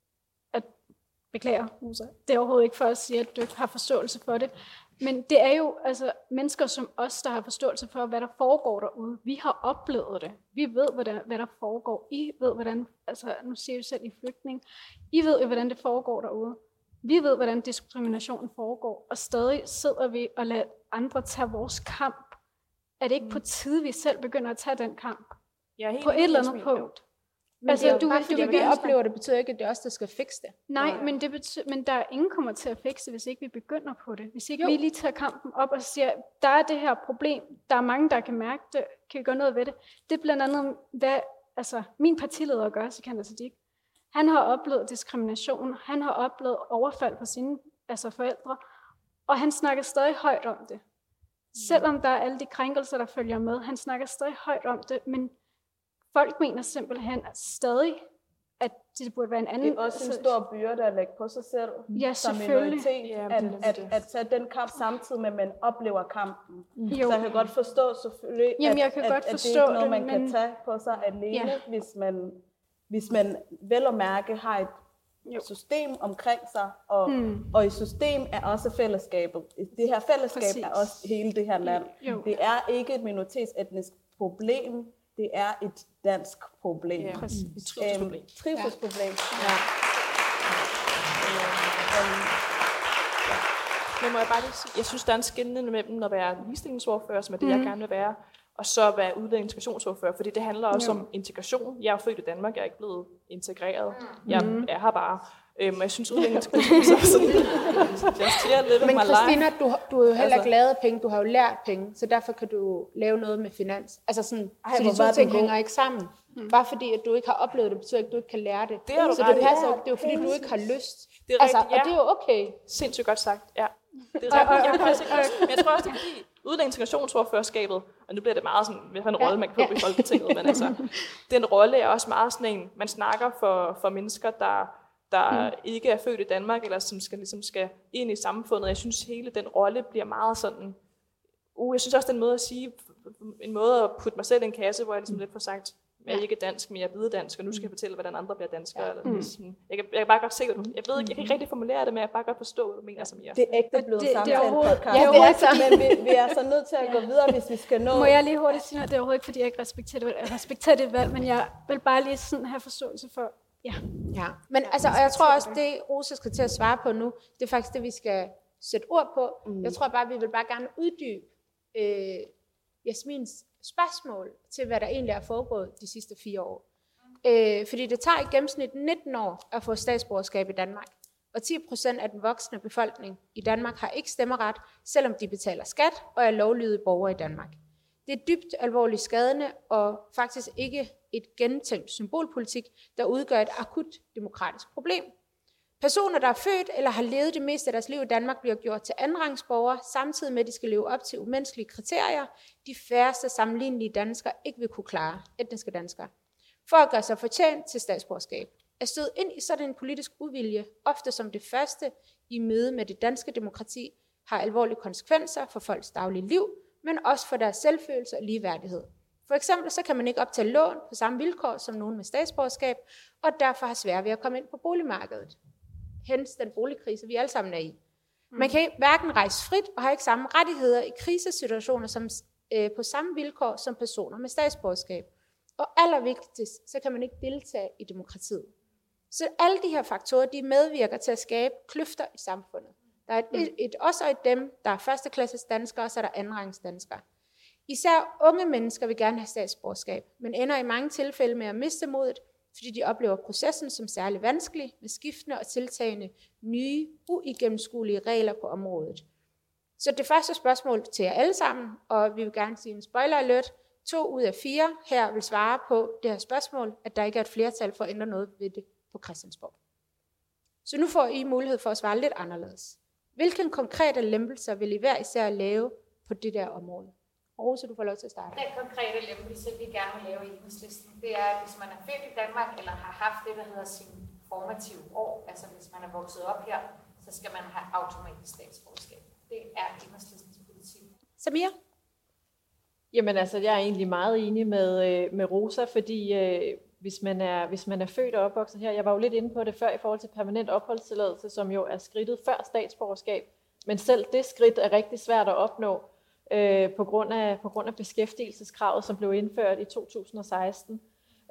S7: beklager, Rosa. Det er overhovedet ikke for at sige, at du ikke har forståelse for det. Men det er jo altså mennesker som os, der har forståelse for, hvad der foregår derude. Vi har oplevet det. Vi ved, hvad der foregår. I ved, hvordan... Altså, nu siger jeg jo selv i flygtning. I ved jo, hvordan det foregår derude. Vi ved, hvordan diskriminationen foregår, og stadig sidder vi og lader andre tage vores kamp. Er det ikke på tide, vi selv begynder at tage den kamp? På et eller andet punkt.
S4: Men altså, vi oplever det, betyder ikke, at det er os, der skal fikse det.
S7: Nej, men der er ingen kommer til at fikse det, hvis ikke vi begynder på det. Hvis ikke vi lige tager kampen op og siger, der er det her problem, der er mange, der kan mærke det, kan vi gøre noget ved det. Det er blandt andet, hvad min partileder gør, Sikandar Siddique. Han har oplevet diskrimination, han har oplevet overfald på sine forældre, og han snakker stadig højt om det. Selvom der er alle de krænkelser, der følger med, han snakker stadig højt om det, men folk mener simpelthen stadig, at det burde være en anden...
S5: Det er også en stor byrde at lægge på sig selv, som minoritet, at tage den kamp samtidig med, at man oplever kampen. Så jeg kan godt forstå selvfølgelig, at det er ikke noget, man kan tage på sig alene, hvis man vel og mærke har et system omkring sig, og i system er også fællesskabet. Det her fællesskab er også hele det her land. Det er ikke et minoritetsetnisk problem, det er et dansk problem.
S3: Ja, et trivselsproblem.
S5: Trivselsproblem.
S3: Ja. Men må jeg bare lige sige, jeg synes, der er en skelnen mellem at være ligestillingsordfører, som er det, jeg gerne vil være, og så være udlændinge- og integrationsordfører, fordi det handler også om integration. Jeg er jo født i Danmark, jeg er ikke blevet integreret. Jeg er her bare. Og jeg synes, udlændinge- og integration
S4: Men Christina, du har jo heller ikke lavet penge, du har jo lært penge, så derfor kan du lave noget med finans. Altså sådan, så de to ting hænger ikke sammen. Bare fordi, at du ikke har oplevet det, betyder ikke, at du ikke kan lære det.
S3: Det er
S4: så det passer ikke. Det er jo fordi, du ikke har lyst.
S3: Det er rigtigt,
S4: og det er jo okay.
S3: Sindssygt godt sagt, ja. Det er rigtigt. Men jeg tror også, det er fordi udlændinge- og integrationsordførerskabet, og nu bliver det meget sådan, hvad for en rolle man kan få i Folketinget, men altså, den rolle er også meget sådan en, man snakker for mennesker, der ikke er født i Danmark, eller som skal ind i samfundet. Jeg synes, hele den rolle bliver meget sådan... jeg synes også, den måde at sige, en måde at putte mig selv i en kasse, hvor jeg ligesom lidt får sagt, Jeg er ikke dansk, men jeg er hvide dansk, og nu skal jeg fortælle, hvordan andre bliver danskere. Eller sådan. Jeg kan bare godt se, hvad du... Jeg ved ikke, jeg kan ikke rigtig formulere det, men jeg kan bare godt forstå, hvad du mener, som jeg.
S5: Det er ægte blevet samtalt podcast.
S4: Ja, det er så.
S5: Men vi er så nødt til at gå videre, hvis vi skal nå...
S7: Må jeg lige hurtigt sige noget? Det er overhovedet ikke, fordi jeg ikke respekterer det valg, men jeg vil bare lige sådan have forståelse for... Ja.
S4: Men altså, og jeg tror også, det Rosa skal til at svare på nu, det er faktisk det, vi skal sætte ord på. Jeg tror bare, vi vil bare gerne uddybe Jasmins spørgsmål til, hvad der egentlig er foregået de sidste 4 år. Fordi det tager i gennemsnit 19 år at få statsborgerskab i Danmark. Og 10% af den voksne befolkning i Danmark har ikke stemmeret, selvom de betaler skat og er lovlydige borgere i Danmark. Det er dybt alvorligt skadende og faktisk ikke et gentænkt symbolpolitik, der udgør et akut demokratisk problem. Personer, der er født eller har levet det meste af deres liv i Danmark, bliver gjort til andenrangsborgere, samtidig med, at de skal leve op til umenneskelige kriterier, de færreste sammenlignelige danskere ikke vil kunne klare, etniske danskere. For at gøre sig fortjent til statsborgerskab. At støde ind i sådan en politisk uvilje, ofte som det første i møde med det danske demokrati, har alvorlige konsekvenser for folks daglige liv, men også for deres selvfølelse og ligeværdighed. For eksempel så kan man ikke optage lån på samme vilkår som nogen med statsborgerskab, og derfor har svært ved at komme ind på boligmarkedet. Hens den boligkrise, vi alle sammen er i. Man kan hverken rejse frit og har ikke samme rettigheder i krisesituationer som, på samme vilkår som personer med statsborgerskab. Og allervigtigst, så kan man ikke deltage i demokratiet. Så alle de her faktorer, de medvirker til at skabe kløfter i samfundet. Der er et os og et dem, der er førsteklasses danskere, og så er der andenrangs danskere. Især unge mennesker vil gerne have statsborgerskab, men ender i mange tilfælde med at miste modet, fordi de oplever processen som særlig vanskelig, med skiftende og tiltagende nye, uigennemskuelige regler på området. Så det første spørgsmål til jer alle sammen, og vi vil gerne sige en spoiler alert, 2 ud af 4 her vil svare på det her spørgsmål, at der ikke er et flertal for at ændre noget ved det på Christiansborg. Så nu får I mulighed for at svare lidt anderledes. Hvilke konkrete lempelser vil I hver især lave på det der område? Rosa, du får lov til at starte.
S8: Den konkrete lempelse, vi gerne vil lave i Enhedslisten, det er, at hvis man er født i Danmark, eller har haft det, der hedder sin formative år, altså hvis man er vokset op her, så skal man have automatisk statsborgerskab. Det er Enhedslistens politik.
S4: Samir?
S6: Jamen altså, jeg er egentlig meget enig med Rosa, fordi hvis man er født og opvokset her, jeg var jo lidt inde på det før i forhold til permanent opholdstilladelse, som jo er skridtet før statsborgerskab, men selv det skridt er rigtig svært at opnå på grund af beskæftigelseskravet, som blev indført i 2016.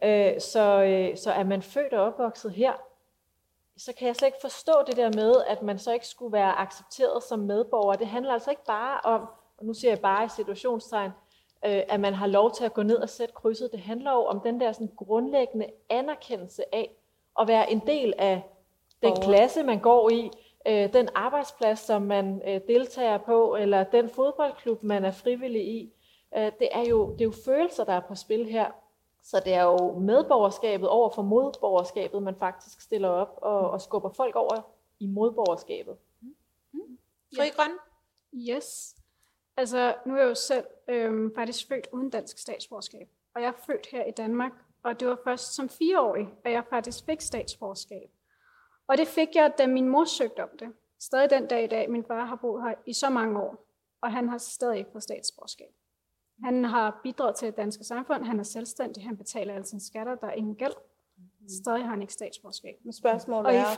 S6: Så er man født og opvokset her, så kan jeg slet ikke forstå det der med, at man så ikke skulle være accepteret som medborger. Det handler altså ikke bare om, og nu siger jeg bare i situationstegn, at man har lov til at gå ned og sætte krydset. Det handler jo om den der sådan grundlæggende anerkendelse af at være en del af den klasse, man går i, den arbejdsplads, som man deltager på, eller den fodboldklub, man er frivillig i. Det er jo følelser, der er på spil her. Så det er jo medborgerskabet over for modborgerskabet, man faktisk stiller op og skubber folk over i modborgerskabet.
S4: Frie Grønne?
S7: Yes. Altså, nu er jeg jo selv faktisk født uden dansk statsborgerskab. Og jeg er født her i Danmark, og det var først som 4-årig, at jeg faktisk fik statsborgerskab. Og det fik jeg, da min mor søgte om det. Stadig den dag i dag. Min far har boet her i så mange år, og han har stadig ikke fået statsborgerskab. Han har bidraget til det danske samfund, han er selvstændig, han betaler alle sine skatter, der er ingen gæld. Stadig har han ikke statsborgerskab.
S5: Og i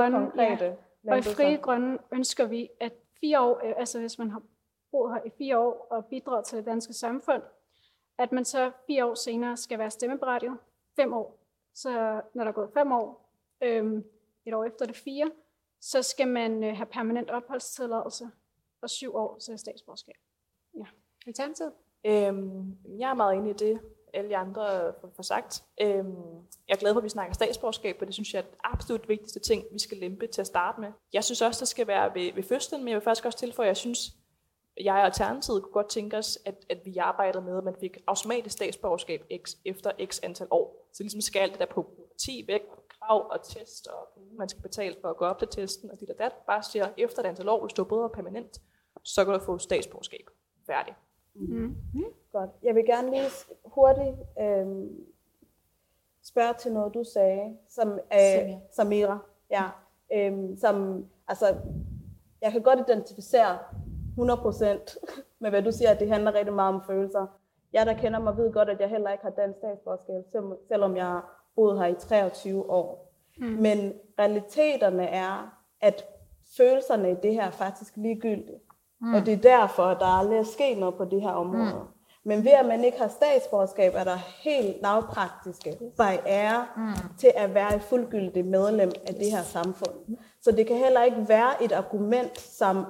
S7: Frie Grønne ønsker vi, at 4 år, altså hvis man har boet her i 4 år og bidraget til det danske samfund, at man så 4 år senere skal være stemmeberettiget. 5 år. Så når der er gået 5 år, et år efter det 4, så skal man have permanent opholdstilladelse, og 7 år så er statsborgerskab.
S4: Ja. Alternativet?
S3: Jeg er meget enig i det, alle andre får sagt. Jeg er glad for, at vi snakker statsborgerskab, for det synes jeg er det absolut vigtigste ting, vi skal lempe til at starte med. Jeg synes også, der skal være ved fødslen, men jeg vil faktisk også tilføje, at jeg synes, jeg og Alternativet kunne godt tænke os, at vi arbejdede med, at man fik automatisk statsborgerskab efter x antal år. Så ligesom skal alt det der på 10 væk, krav og test, og man skal betale for at gå op til testen, og dit og dat. Bare siger, efter et antal år, hvis du er bedre permanent, så kan du få statsborgerskab. Færdig.
S5: Godt. Jeg vil gerne lige hurtigt spørge til noget, du sagde, som Samira. Ja. Altså, jeg kan godt identificere 100% med hvad du siger, at det handler rigtig meget om følelser. Jeg, der kender mig, ved godt, at jeg heller ikke har dansk statsborgerskab, selvom jeg har boet her i 23 år. Men realiteterne er, at følelserne i det her er faktisk ligegyldige. Og det er derfor, at der aldrig er sket noget på det her område. Men ved at man ikke har statsborgerskab, er der helt lavpraktiske barrierer til at være et fuldgyldigt medlem af det her samfund. Så det kan heller ikke være et argument, som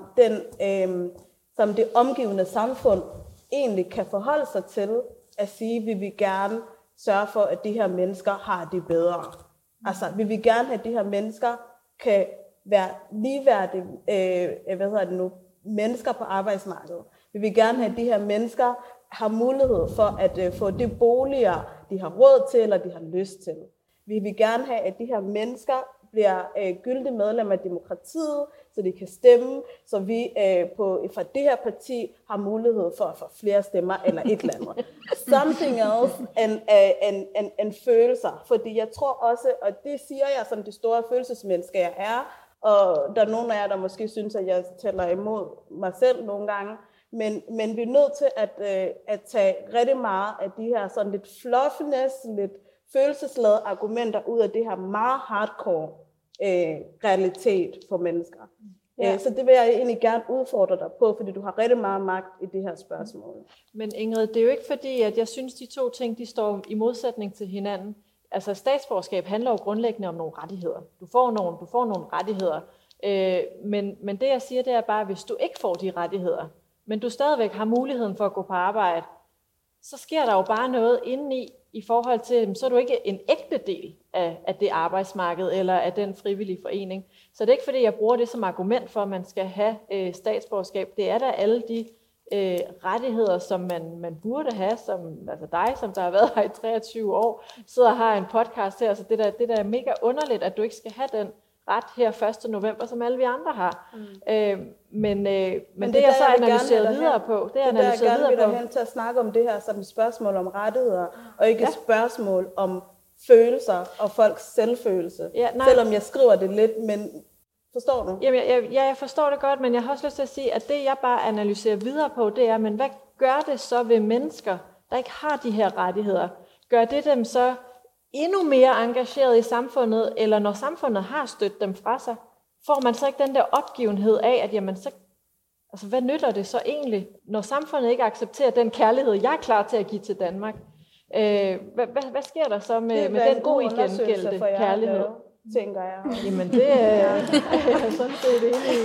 S5: det omgivende samfund egentlig kan forholde sig til, at sige, vi vil gerne sørge for, at de her mennesker har det bedre. Altså, vi vil gerne have, at de her mennesker kan være ligeværdige mennesker på arbejdsmarkedet. Vi vil gerne have, at de her mennesker har mulighed for at få de boliger, de har råd til, eller de har lyst til. Vi vil gerne have, at de her mennesker bliver gyldige medlemmer af demokratiet, så de kan stemme, så vi fra det her parti har mulighed for at få flere stemmer, eller et eller andet. Something else end følelser. Fordi jeg tror også, og det siger jeg som det store følelsesmenneske, jeg er, og der er nogle af jer, der måske synes, at jeg tæller imod mig selv nogle gange, men vi er nødt til at tage rigtig meget af de her sådan lidt fluffiness, lidt følelsesladede argumenter ud af det her meget hardcore realitet for mennesker. Ja. Så det vil jeg egentlig gerne udfordre dig på, fordi du har rigtig meget magt i det her spørgsmål.
S6: Men Ingrid, det er jo ikke fordi, at jeg synes, de to ting, de står i modsætning til hinanden. Altså statsborgerskab handler jo grundlæggende om nogle rettigheder. Du får nogle rettigheder. Men det jeg siger, det er bare, at hvis du ikke får de rettigheder, men du stadigvæk har muligheden for at gå på arbejde, så sker der jo bare noget indeni i forhold til, så er du ikke en ægte del af det arbejdsmarked eller af den frivillige forening. Så det er ikke fordi, jeg bruger det som argument for, at man skal have statsborgerskab. Det er da alle de rettigheder, som man burde have, som altså dig, som der har været her i 23 år, sidder og har en podcast her, så det der er mega underligt, at du ikke skal have den ret her 1. november, som alle vi andre har. Men det jeg så analyseret videre på, det er analyseret videre på. Det er jeg gerne vil
S5: til at snakke om det her som et spørgsmål om rettigheder, og ikke et spørgsmål om følelser og folks selvfølelse. Ja, selvom jeg skriver det lidt, men forstår du?
S6: Jamen, jeg forstår det godt, men jeg har også lyst til at sige, at det jeg bare analyserer videre på, det er, men hvad gør det så ved mennesker, der ikke har de her rettigheder? Gør det dem så endnu mere engageret i samfundet, eller når samfundet har støttet dem fra sig, får man så ikke den der opgivenhed af, at jamen så, altså hvad nytter det så egentlig, når samfundet ikke accepterer den kærlighed, jeg er klar til at give til Danmark? Hvad sker der så med den uigengældte kærlighed?
S5: Tænker jeg.
S6: Jamen det er sådan set enig i.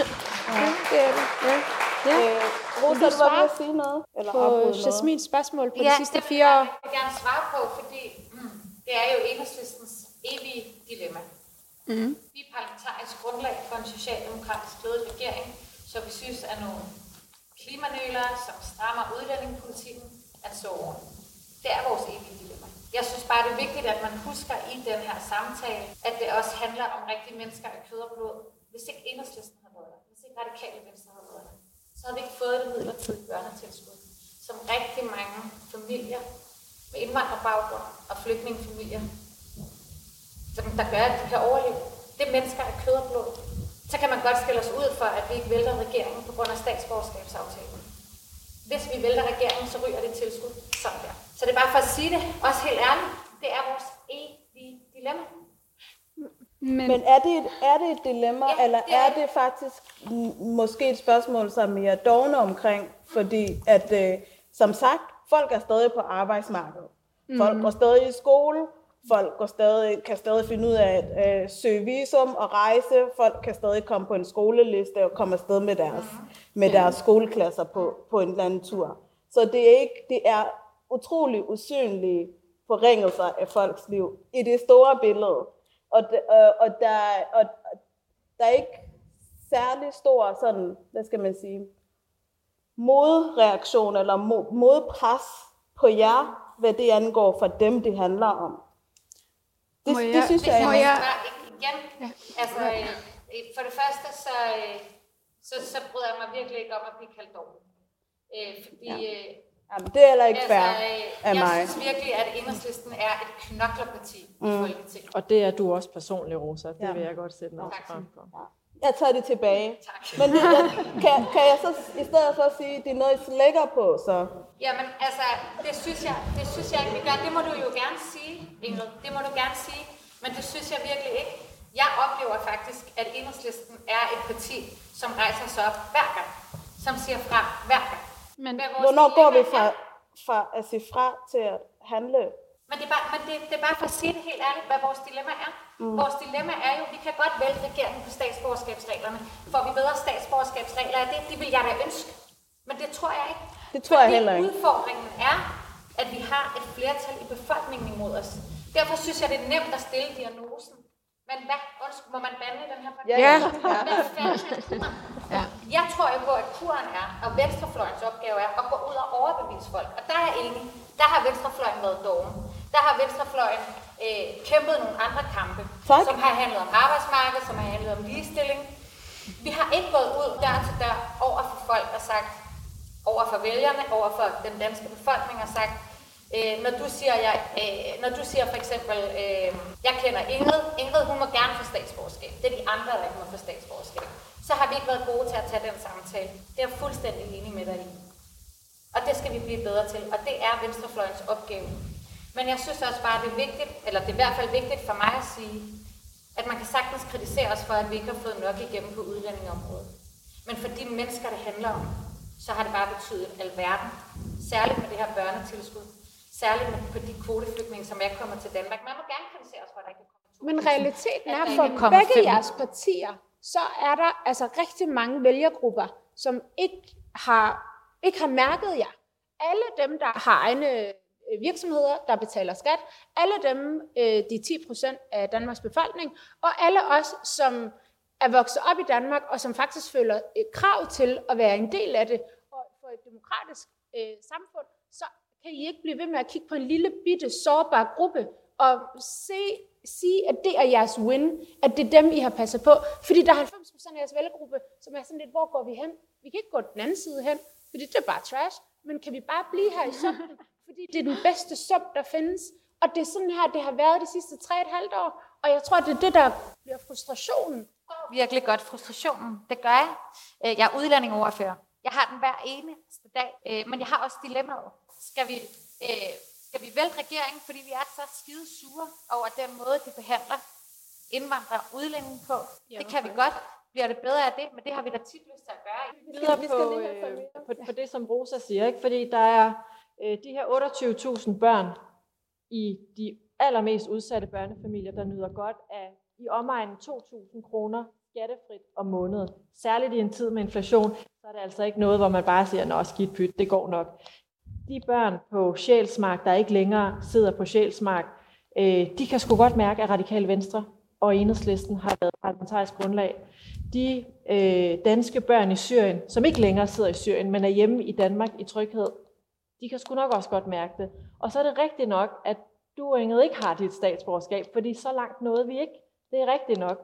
S5: Rosa, du var ved at sige noget? Eller
S4: på Jasmins spørgsmål på de sidste 4 år.
S8: Jeg vil gerne svare på, fordi det er jo Enhedslistens evige dilemma. Vi er parlamentarisk grundlag for en socialdemokratisk ledet regering, så vi synes, at nogle klimanølere, som strammer udlændingepolitikken, at så over. Det er vores evige dilemma. Jeg synes bare, det er vigtigt, at man husker i den her samtale, at det også handler om rigtige mennesker af kød og blod. Hvis ikke Enhedslisten havde været der, hvis ikke Radikale Venstre havde været der, så havde vi ikke fået det midlertidige børnetilskud, som rigtig mange familier med indvandrerbaggrund og flygtningefamilier, der gør, at de kan overleve. Det er mennesker af kød og blod. Så kan man godt skille os ud for, at vi ikke vælter regeringen på grund af statsborgerskabsaftalen. Hvis vi vælter regeringen, så ryger det tilskud sådan der. Så det er bare for at sige det, også helt ærligt, det er vores evige dilemma.
S5: Men er det et dilemma, ja, eller er det faktisk måske et spørgsmål, som jeg er dovne omkring? Fordi at, som sagt, folk er stadig på arbejdsmarkedet. Folk går stadig i skole. Folk kan stadig finde ud af at søge visum og rejse. Folk kan stadig komme på en skoleliste og komme afsted med deres skoleklasser på en eller anden tur. Så det er utrolig usynlige forringelser af folks liv i det store billede. Og der er ikke særlig stor sådan, hvad skal man sige, modreaktion eller modpres på jer, hvad det angår for dem, det handler om. Det synes jeg
S8: igen. Altså, for det første, så bryder jeg mig virkelig ikke om at blive kaldt dårlig. Fordi...
S5: Jamen, det er heller ikke fair af mig.
S8: Jeg synes virkelig, at Enhedslisten er et knoklerparti i Folketinget.
S6: Og det er du også personligt, Rosa. Det vil jeg godt sætte noget frem på.
S5: Jeg tager det tilbage.
S8: Tak.
S5: Men kan jeg så i stedet for sige, at det er noget, I slækker på, så?
S8: Jamen, altså, det synes jeg ikke, vi gør. Det må du jo gerne sige, Ingrid. Det må du gerne sige. Men det synes jeg virkelig ikke. Jeg oplever faktisk, at Enhedslisten er et parti, som rejser sig op hver gang. Som siger fra hver gang.
S7: Men
S5: hvornår går vi fra at sige fra til at handle?
S8: Men det er bare for at sige det helt ærligt, hvad vores dilemma er. Vores dilemma er jo, at vi kan godt vælge regeringen på statsborgerskabsreglerne. Får vi bedre statsborgerskabsregler af det? Det vil jeg da ønske. Men det tror jeg ikke.
S5: Det tror jeg heller ikke.
S8: Udfordringen er, at vi har et flertal i befolkningen imod os. Derfor synes jeg, det er nemt at stille diagnosen. Men hvad? Må man bande i den her parti?
S5: Ja.
S8: Hvad fanden er kuren? Ja. Jeg tror jo på, at kuren er, og venstrefløjens opgave er, at gå ud og overbevise folk. Og der er jeg enig. Der har venstrefløjen været doven. Der har venstrefløjen kæmpet nogle andre kampe, som har handlet om arbejdsmarked, som har handlet om ligestilling. Vi har ikke gået ud dør til dør over for folk og sagt, over for vælgerne, over for den danske befolkning og sagt, når du siger for eksempel, jeg kender Ingrid, hun må gerne få statsborgerskab. Det er de andre, der ikke må få statsborgerskab. Så har vi ikke været gode til at tage den samtale. Det er jeg fuldstændig enig med dig i. Og det skal vi blive bedre til, og det er venstrefløjens opgave. Men jeg synes også bare, det er vigtigt, eller det er i hvert fald vigtigt for mig at sige, at man kan sagtens kritisere os for, at vi ikke har fået nok igennem på udlændingeområdet. Men for de mennesker, det handler om, så har det bare betydet alverden. Særligt med det her børnetilskud. Særligt på de kvoteflygtninge, som er kommet til Danmark. Man må gerne kritisere os for, at der ikke er kommet.
S4: Men realiteten er, for begge jeres partier, så er der altså rigtig mange vælgergrupper, som ikke har mærket jer. Alle dem, der har egne virksomheder, der betaler skat, alle dem, de 10% af Danmarks befolkning, og alle os, som er vokset op i Danmark, og som faktisk føler et krav til at være en del af det, og for et demokratisk samfund, så kan I ikke blive ved med at kigge på en lille bitte sårbar gruppe, og sige, at det er jeres win, at det er dem, I har passet på. Fordi der er 90% af jeres vælgergruppe, som er sådan lidt, hvor går vi hen? Vi kan ikke gå den anden side hen, fordi det er bare trash. Men kan vi bare blive her i sumpen? Fordi det er den bedste sump, der findes. Og det er sådan her, det har været de sidste 3,5 år. Og jeg tror, det er det, der bliver frustrationen.
S8: Virkelig godt frustrationen. Det gør jeg. Jeg er udlændingeordfører. Jeg har den hver eneste dag. Men jeg har også dilemmaet. Skal vi vælge regeringen, fordi vi er så skide sure over den måde, de behandler indvandrere og udlændinge på? Det kan vi godt. Bliver det bedre af det? Men det har vi da tit lyst til at gøre.
S6: På det, som Rosa siger, ikke? Fordi der er de her 28.000 børn i de allermest udsatte børnefamilier, der nyder godt af i omegnen 2.000 kroner skattefrit om måneden. Særligt i en tid med inflation, så er det altså ikke noget, hvor man bare siger, nå skidt pyt, det går nok. De børn på Sjælsmark, der ikke længere sidder på Sjælsmark, de kan sgu godt mærke, at Radikale Venstre og Enhedslisten har været parlamentarisk grundlag. De danske børn i Syrien, som ikke længere sidder i Syrien, men er hjemme i Danmark i tryghed, de kan sgu nok også godt mærke det. Og så er det rigtigt nok, at du, Ingrid, ikke har dit statsborgerskab, fordi så langt nåede vi ikke. Det er rigtigt nok.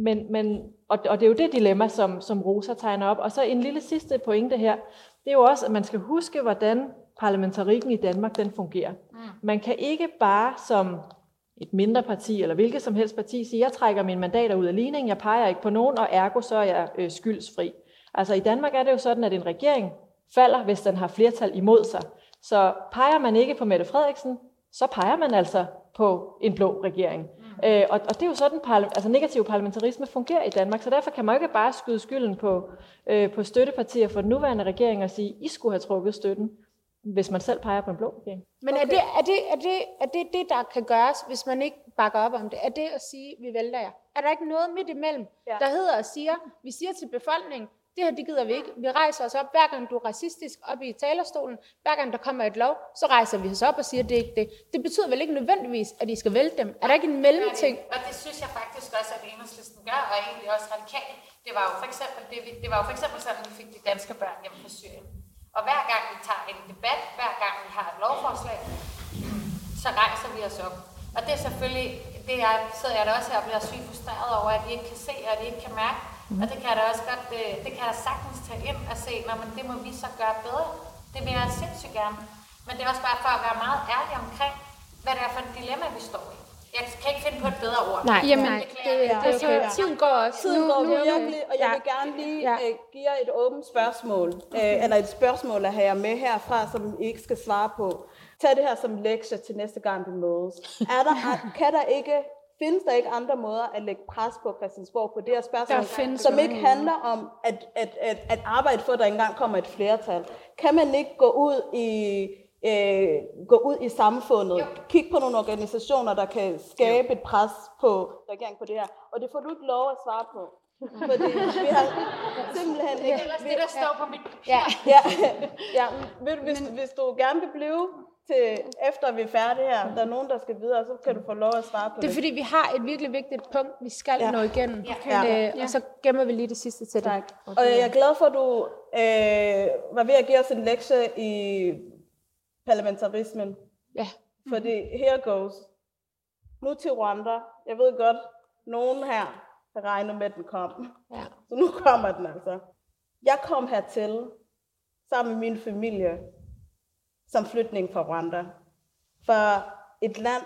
S6: Og det er jo det dilemma, som Rosa tegner op. Og så en lille sidste pointe her, det er jo også, at man skal huske, hvordan parlamentarikken i Danmark, den fungerer. Man kan ikke bare som et mindre parti, eller hvilket som helst parti, sige, jeg trækker mine mandater ud af ligningen, jeg peger ikke på nogen, og ergo så er jeg skyldsfri. Altså i Danmark er det jo sådan, at en regering falder, hvis den har flertal imod sig. Så peger man ikke på Mette Frederiksen, så peger man altså på en blå regering. Og det er jo sådan, negativ parlamentarisme fungerer i Danmark, så derfor kan man ikke bare skyde skylden på støttepartier for den nuværende regering og sige, I skulle have trukket støtten, hvis man selv peger på en blå regering.
S4: Men er det, der kan gøres, hvis man ikke bakker op om det? Er det at sige, vi vælger jer? Er der ikke noget midt imellem, der hedder og siger, vi siger til befolkningen, det her, det gider vi ikke. Vi rejser os op, hver gang du er racistisk oppe i talerstolen, hver gang der kommer et lov, så rejser vi os op og siger, det er ikke det. Det betyder vel ikke nødvendigvis, at I skal vælge dem. Er der ikke en mellemting?
S8: Og det synes jeg faktisk også, at Enhedslisten gør, og egentlig også radikalt. Det var jo for eksempel sådan, at vi fik de danske børn hjem fra Syrien. Og hver gang vi tager en debat, hver gang vi har et lovforslag, så rejser vi os op. Og det er selvfølgelig, sidder jeg da også her og bliver sygt frustreret over, at de ikke kan se, og at de ikke kan mærke. Og det kan jeg da også godt, det kan jeg sagtens tage ind og se, men det må vi så gøre bedre. Det vil jeg sindssygt gerne. Men det er også bare for at være meget ærlig omkring, hvad det er for et dilemma, vi står i. Jeg kan ikke finde på et bedre ord.
S4: Nej,
S7: Jamen,
S4: tiden går også.
S5: Tiden går virkelig, og jeg vil gerne lige give jer et åbent spørgsmål, eller et spørgsmål at have jer med herfra, som I ikke skal svare på. Tag det her som lektie til næste gang, vi mødes. Findes der ikke andre måder at lægge pres på Christiansborg på det her spørgsmål, som ikke handler om at arbejde for, at der engang kommer et flertal? Kan man ikke gå ud i samfundet, kigge på nogle organisationer, der kan skabe et pres på regeringen på det her? Og det får du ikke lov at svare på. Fordi vi har simpelthen ikke...
S8: Det der står på mit
S5: Hvis du gerne vil blive til efter vi er færdige her, der er nogen, der skal videre, så kan du få lov at svare på det.
S4: Det er fordi, vi har et virkelig vigtigt punkt, vi skal nå igennem. Og så gemmer vi lige det sidste til dig.
S5: Og jeg er glad for, at du var ved at give os en lektie i parlamentarismen. Ja. Fordi here goes. Nu til Rwanda. Jeg ved godt, nogen her har regnet med, at den kom. Ja. Så nu kommer den altså. Jeg kom hertil sammen med min familie som flytning fra Rwanda. For et land,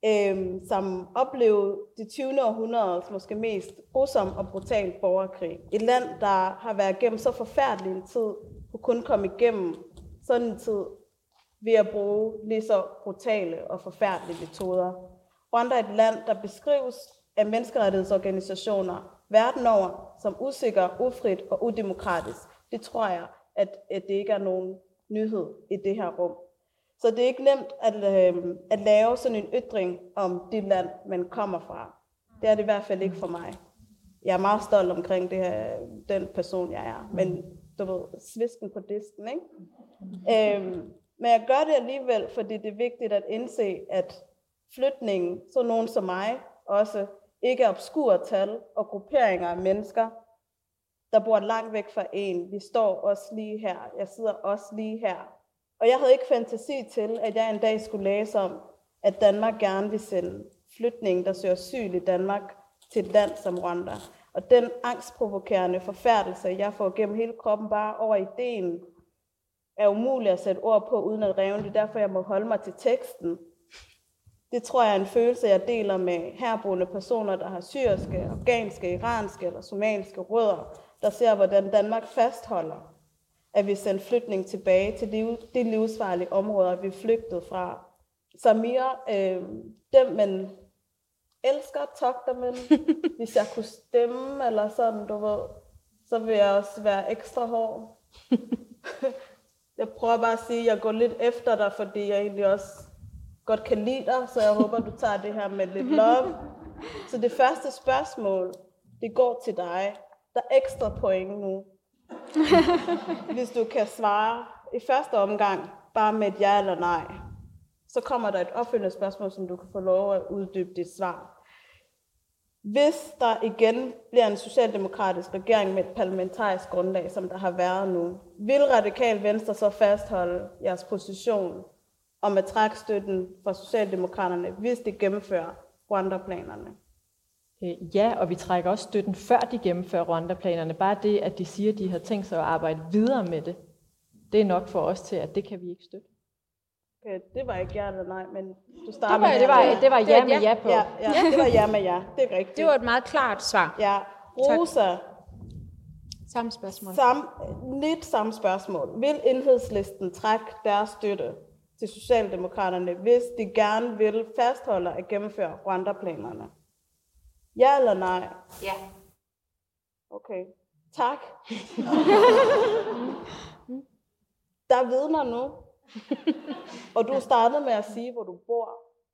S5: som oplevede det 20. århundredes måske mest grusom og brutal borgerkrig. Et land, der har været igennem så forfærdelig en tid, kunne kun komme igennem sådan en tid ved at bruge lige så brutale og forfærdelige metoder. Rwanda er et land, der beskrives af menneskerettighedsorganisationer verden over som usikker, ufrit og udemokratisk. Det tror jeg, at det ikke er nogen nyhed i det her rum. Så det er ikke nemt at lave sådan en ytring om det land, man kommer fra. Det er det i hvert fald ikke for mig. Jeg er meget stolt omkring det her, den person, jeg er. Men du ved, svisken på disken, ikke? Men jeg gør det alligevel, fordi det er vigtigt at indse, at flytningen, så nogen som mig, også ikke er obskure tal og grupperinger af mennesker, der bor langt væk fra en. Vi står også lige her. Jeg sidder også lige her. Og jeg havde ikke fantasi til, at jeg en dag skulle læse om, at Danmark gerne vil sende flygtninge, der søger asyl i Danmark, til et land som Rwanda. Og den angstprovokerende forfærdelse, jeg får gennem hele kroppen bare over ideen, er umuligt at sætte ord på uden at revne. Det er derfor, jeg må holde mig til teksten. Det tror jeg er en følelse, jeg deler med herboende personer, der har syriske, afghanske, iranske eller somaliske rødder, der ser, hvordan Danmark fastholder, at vi sender flytning tilbage til de livsfarlige områder, vi flygtede fra. Samir, dem man elsker, togter man. Hvis jeg kunne stemme eller sådan, du ved, så vil jeg også være ekstra hård. Jeg prøver bare at sige, at jeg går lidt efter dig, fordi jeg egentlig også godt kan lide dig, så jeg håber, du tager det her med lidt love. Så det første spørgsmål, det går til dig. Der er ekstra point nu. Hvis du kan svare i første omgang bare med et ja eller nej, så kommer der et opfølgende spørgsmål, som du kan få lov at uddybe dit svar. Hvis der igen bliver en socialdemokratisk regering med et parlamentarisk grundlag, som der har været nu, vil Radikal Venstre så fastholde jeres position om at trække støtten fra Socialdemokraterne, hvis de gennemfører Rwanda-planerne?
S6: Ja, og vi trækker også støtten, før de gennemfører Rwanda-planerne. Bare det, at de siger, at de har tænkt sig at arbejde videre med det, det er nok for os til, at det kan vi ikke støtte.
S5: Okay, det var ikke ja eller nej, men du
S6: starter med det var ja med ja på.
S5: Ja, det var ja med ja, det er rigtigt.
S4: Det var et meget klart svar.
S5: Ja, Rosa.
S4: Samme spørgsmål.
S5: Lidt samme spørgsmål. Vil Enhedslisten trække deres støtte til Socialdemokraterne, hvis de gerne vil fastholde at gennemføre Rwanda-planerne? Ja eller nej?
S8: Ja.
S5: Okay. Tak. Der er vidner nu. Og du startede med at sige, hvor du bor.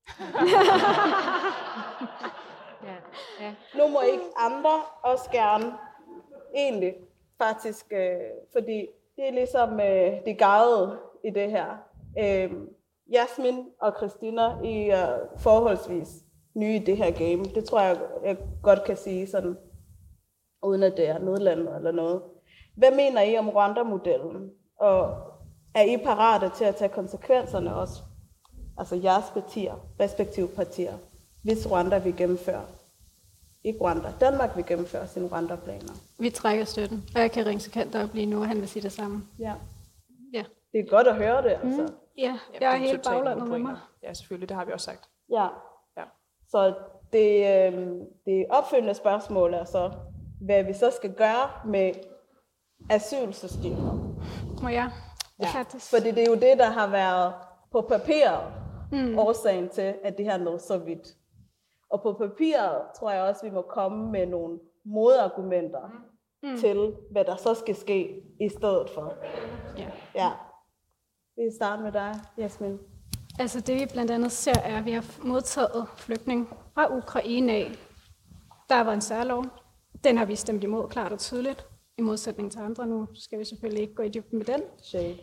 S4: Ja.
S5: Nu må ikke andre også gerne. Egentlig, faktisk. Fordi det er ligesom de gavede i det her. Jasmin og Christina, I er forholdsvis nye i det her game. Det tror jeg godt kan sige sådan, uden at det er nødlandet eller noget. Hvad mener I om Rwanda-modellen? Og er I parate til at tage konsekvenserne også? Altså jeres partier, respektive partier, hvis Rwanda vil gennemføre. Ikke Rwanda. Danmark vil gennemføre sine Rwanda-planer.
S7: Vi trækker støtten, og jeg kan ringe til Kant op lige nu, og han vil sige det samme.
S5: Ja.
S7: Ja.
S5: Det er godt at høre det, altså.
S7: Ja, jeg er helt baglandet med mig.
S3: Ja, selvfølgelig, det har vi også sagt.
S5: Ja. Så det opfølgende spørgsmål er så, hvad vi så skal gøre med asylsystemet.
S7: Må jeg?
S5: Ja, fordi det er jo det, der har været på papiret årsagen til, at det her nåede så vidt. Og på papiret tror jeg også, vi må komme med nogle modargumenter til, hvad der så skal ske i stedet for. Ja. Vi starter med dig, Jasmin.
S7: Altså det vi blandt andet ser, er, at vi har modtaget flygtninge fra Ukraine af. Der har været en særlov. Den har vi stemt imod klart og tydeligt, i modsætning til andre. Nu skal vi selvfølgelig ikke gå i dybden med den.
S5: Shade.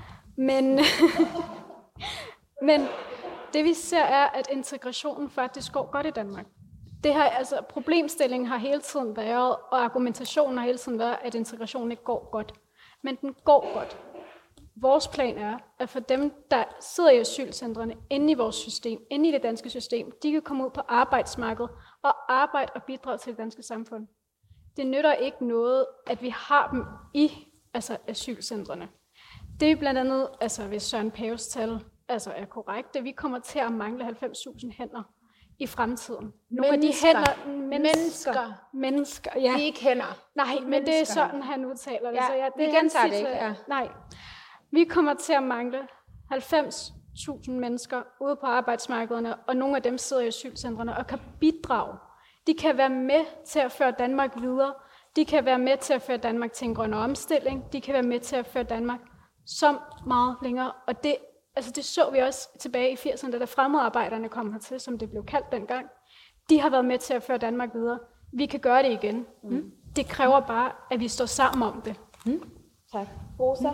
S7: Men det vi ser er, at integrationen faktisk går godt i Danmark. Det her, altså problemstillingen har hele tiden været, og argumentationen har hele tiden været, at integrationen ikke går godt. Men den går godt. Vores plan er, at for dem, der sidder i asylcentrene inde i vores system, inde i det danske system, de kan komme ud på arbejdsmarkedet og arbejde og bidrage til det danske samfund. Det nytter ikke noget, at vi har dem i asylcentrene. Det er blandt andet, hvis Søren Paves tal er korrekte, vi kommer til at mangle 90.000 hænder i fremtiden. Nogle af de hænder, mennesker, ja.
S4: Ikke hænder.
S7: Nej, men det er sådan, han udtaler det.
S4: Ja,
S7: så
S4: det gentager det ikke. Ja.
S7: Nej, vi kommer til at mangle 90.000 mennesker ude på arbejdsmarkederne, og nogle af dem sidder i asylcentrene og kan bidrage. De kan være med til at føre Danmark videre. De kan være med til at føre Danmark til en grøn omstilling. De kan være med til at føre Danmark så meget længere. Og det så vi også tilbage i 80'erne, da fremmedarbejderne kom hertil, som det blev kaldt dengang. De har været med til at føre Danmark videre. Vi kan gøre det igen. Det kræver bare, at vi står sammen om det.
S5: Tak. Rosa?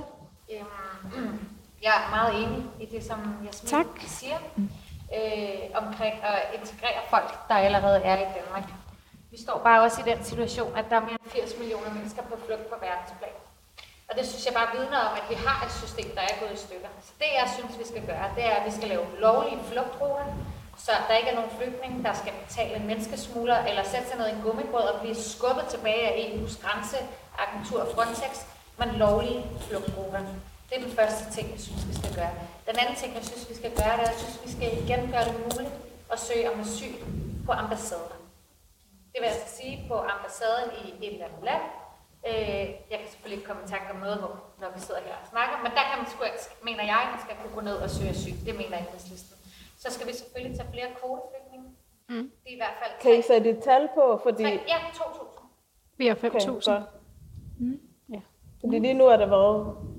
S8: Jeg er meget enig i det, som Jasmin siger, omkring at integrere folk, der allerede er i Danmark. Vi står bare også i den situation, at der er mere end 80 millioner mennesker på flugt på verdensplan. Og det synes jeg bare vidner om, at vi har et system, der er gået i stykker. Så det, jeg synes, vi skal gøre, det er, at vi skal lave lovlige flugtruter, så der ikke er nogen flygtninge, der skal betale en menneskesmugler eller sætte sig ned i en gummibåd og blive skubbet tilbage af EU's grænseagentur Frontex, men lovlige flugtruter. Det er den første ting, jeg synes, vi skal gøre. Den anden ting, jeg synes, vi skal gøre, det er, at jeg synes, vi skal igen gøre det muligt at søge om asyl på ambassaden. Det vil altså sige på ambassaden i et eller andet land. Jeg kan selvfølgelig ikke komme i tanke om noget, når vi sidder her og snakker, men der kan man mener jeg, at man skal kunne gå ned og søge asyl. Det mener Enhedslisten. Så skal vi selvfølgelig tage flere kvoteflygtninge. Det er i hvert fald...
S5: Kan I sætte et tal på? Fordi...
S8: Ja, 2.000.
S7: Vi har 5.000.
S5: Okay, ja. Fordi lige nu er der været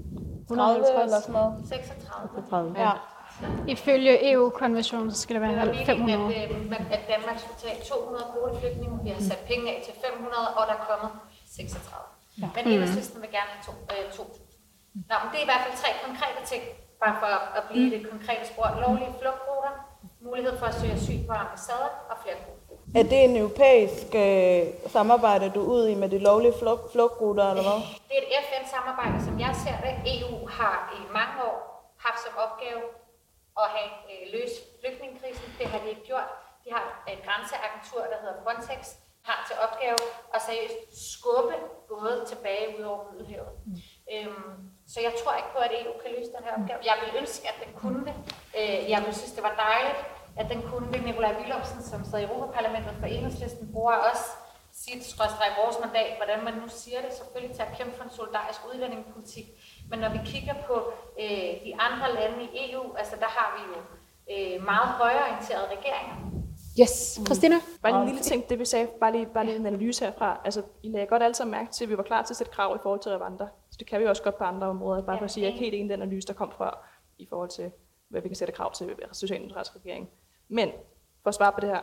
S5: 30 eller sådan noget.
S8: 36.
S5: Ja.
S7: Ifølge EU-konventionen skal det være 500.
S8: At Danmark skulle tage 200 kvoteflygtninge. Vi har sat penge af til 500, og der er kommet 36. Ja. Men Enhedslisten vil gerne have 2.000. Nå, men det er i hvert fald 3 konkrete ting, bare for at blive det konkrete spor. Lovlige flugtruter, mulighed for at søge asyl på ambassader og flere kvoteflygtninge.
S5: Er det en europæisk samarbejde, du er ude i med de lovlige flugtruter, eller hvad?
S8: Det er et FN-samarbejde, som jeg ser det. EU har i mange år haft som opgave at have løst flygtningekrisen. Det har de ikke gjort. De har et grænseagentur, der hedder Frontex, har til opgave at seriøst skubbe både tilbage ud over Middelhavet. Så jeg tror ikke på, at EU kan løse den her opgave. Jeg vil ønske, at den kunne det. Jeg vil synes, det var dejligt, at den kunne det. Nikolaj Villumsen, som sidder i Europaparlamentet for Enhedslisten, bruger også vores mandat, hvordan man nu siger det, selvfølgelig til at kæmpe for en solidarisk udlændingepolitik. Men når vi kigger på de andre lande i EU, altså der har vi jo meget højreorienterede regeringer.
S4: Yes, Christina?
S3: Bare en lille ting, det vi sagde, bare lige en analyse herfra. Altså, I lagde godt alle sammen mærke til, at vi var klar til at sætte krav i forhold til Rwanda. Så det kan vi også godt på andre områder. Bare for at sige, at jeg er ikke helt enig i den analyse, der kom fra, i forhold til, hvad vi kan sætte krav til socialdemokratisk regering. Men, for at svare på det her,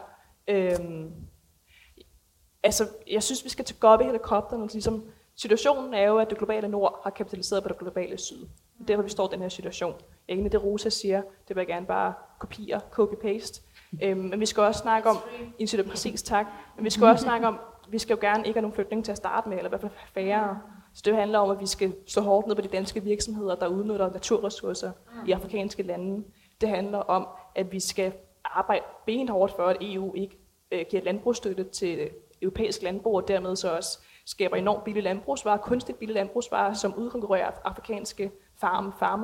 S3: altså, jeg synes, vi skal tage op i helikopteren. Ligesom, situationen er jo, at det globale nord har kapitaliseret på det globale syd. Derfor vi står i den her situation. Egentlig det Rosa siger, det vil jeg gerne bare kopiere, copy-paste. Men vi skal også snakke om, præcis tak, men vi skal også snakke om, vi skal jo gerne ikke have nogen flygtninge til at starte med, eller i hvert fald færre. Så det handler om, at vi skal slå hårdt ned på de danske virksomheder, der udnytter naturressourcer i afrikanske lande. Det handler om, at vi skal arbejde benhårdt for, at EU ikke giver landbrugsstøtte til europæisk landbrug, og dermed så også skaber enormt billige landbrugsvarer, kunstigt billige landbrugsvarer, som udkonkurrerer afrikanske farmere.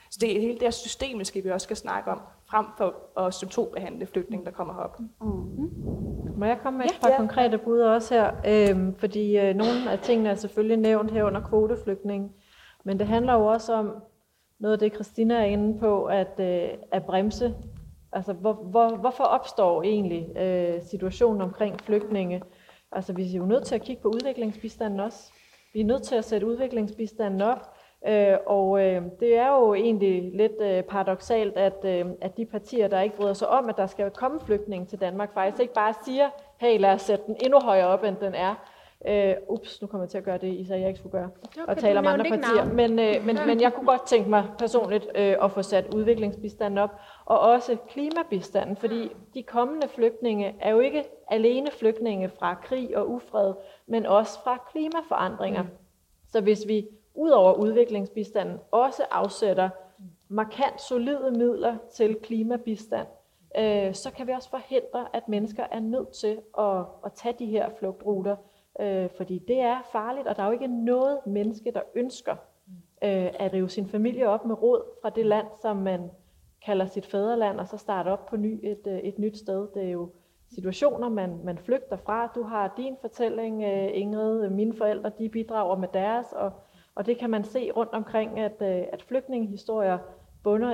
S3: Så det er hele det her systemiske, vi også skal snakke om, frem for at symptombehandle flygtninge, der kommer herop.
S6: Må jeg komme med et par konkrete bud også her? Fordi nogle af tingene er selvfølgelig nævnt her under kvoteflygtninge, men det handler jo også om noget af det, Christina er inde på, at bremse. Altså, hvorfor opstår egentlig situationen omkring flygtninge? Altså, vi er jo nødt til at kigge på udviklingsbistanden også. Vi er nødt til at sætte udviklingsbistanden op, og det er jo egentlig lidt paradoksalt, at de partier, der ikke bryder sig om, at der skal komme flygtninge til Danmark, faktisk ikke bare siger, hey, lad os sætte den endnu højere op, end den er. Nu kommer jeg til at gøre det, I sagde, jeg ikke skulle gøre, og tale om andre partier. Men jeg kunne godt tænke mig personligt at få sat udviklingsbistanden op, og også klimabistanden, fordi de kommende flygtninge er jo ikke alene flygtninge fra krig og ufred, men også fra klimaforandringer. Så hvis vi ud over udviklingsbistanden også afsætter markant solide midler til klimabistand, så kan vi også forhindre, at mennesker er nødt til at tage de her flugtruter, fordi det er farligt, og der er jo ikke noget menneske, der ønsker at rive sin familie op med rod fra det land, som man kalder sit fædreland, og så starte op på et nyt sted. Det er jo situationer, man flygter fra. Du har din fortælling, Ingrid, mine forældre, de bidrager med deres, og det kan man se rundt omkring, at flygtningehistorier bunder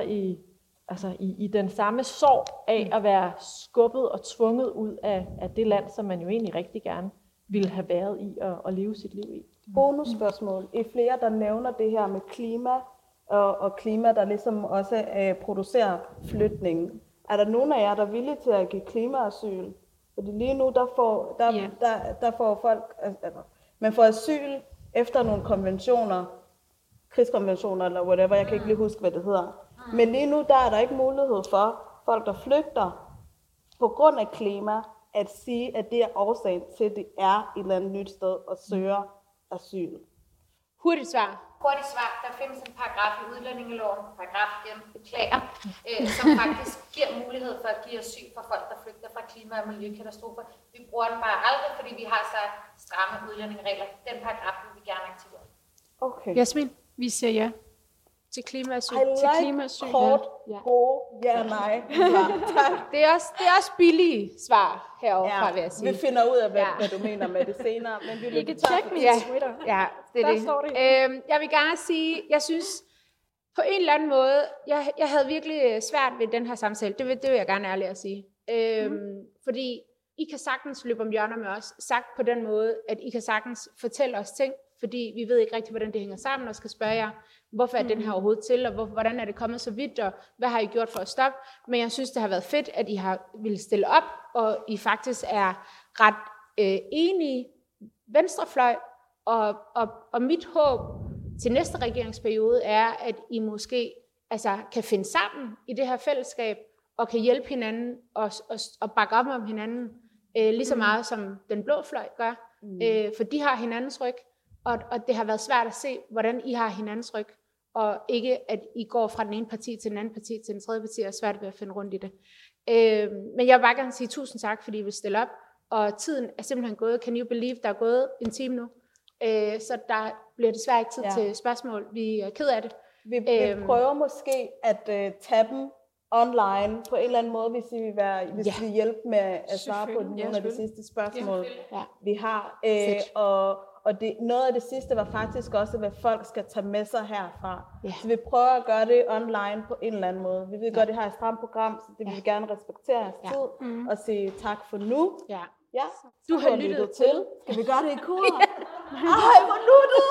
S6: i den samme sorg af at være skubbet og tvunget ud af det land, som man jo egentlig rigtig gerne ville have været i og leve sit liv i.
S5: Bonusspørgsmål. I flere, der nævner det her med klima, og klima, der ligesom også producerer flytningen. Er der nogen af jer, der er villige til at give klimaasyl? Fordi lige nu, der får folk, man får asyl efter nogle konventioner, krigskonventioner eller whatever, jeg kan ikke lige huske, hvad det hedder. Men lige nu, der er der ikke mulighed for folk, der flygter på grund af klima, at sige, at det er årsagen til, at det er et eller andet nyt sted og søger asyl.
S4: Hurtigt svar.
S8: Der findes en paragraf i udlændingeloven, som faktisk giver mulighed for at give asyl for folk, der flygter fra klima- og miljøkatastrofer. Vi bruger den bare aldrig, fordi vi har så stramme udlændingeregler. Den paragraf vil vi gerne aktivere.
S5: Okay.
S7: Jasmin, vi siger ja til klimaasyl.
S5: Kort, gode, ja og nej.
S4: Det er også billige svar herovre, vil jeg sige.
S5: Vi finder ud af, hvad du mener med det senere. Men vi
S7: kan tjekke min Twitter.
S4: Ja, det er det.
S7: Står det.
S4: Jeg vil gerne sige, jeg synes på en eller anden måde, jeg havde virkelig svært ved den her samtale. Det vil jeg gerne ærligt at sige. Fordi I kan sagtens løbe om hjørner med os, sagt på den måde, at I kan sagtens fortælle os ting, fordi vi ved ikke rigtig, hvordan det hænger sammen, og skal spørge jer, hvorfor er den her overhovedet til, og hvordan er det kommet så vidt, og hvad har I gjort for at stoppe? Men jeg synes, det har været fedt, at I har ville stille op, og I faktisk er ret enige venstrefløj, og mit håb til næste regeringsperiode er, at I måske kan finde sammen i det her fællesskab, og kan hjælpe hinanden og bakke op om hinanden, lige så meget som den blå fløj gør, for de har hinandens ryg, og det har været svært at se, hvordan I har hinandens ryg, og ikke at I går fra den ene parti til den anden parti til den tredje parti, og er svært ved at finde rundt i det. Men jeg vil bare gerne sige tusind tak, fordi I vil stille op, og tiden er simpelthen gået. Can you believe, der er gået en time nu? Så der bliver desværre ikke tid til spørgsmål. Vi er ked af det.
S5: Vi prøver måske at tage dem online på en eller anden måde, hvis vi hjælper med at svare på nogle af de sidste spørgsmål, vi har. Og noget af det sidste var faktisk også, hvad folk skal tage med sig herfra. Så vi prøver at gøre det online på en eller anden måde. Vi vil gøre det her i et stramt program, så det vil vi gerne respektere jeres tid og sige tak for nu. Ja.
S4: Du har lyttet til.
S5: Skal vi gøre det i kor? Ej, hvor nuttet!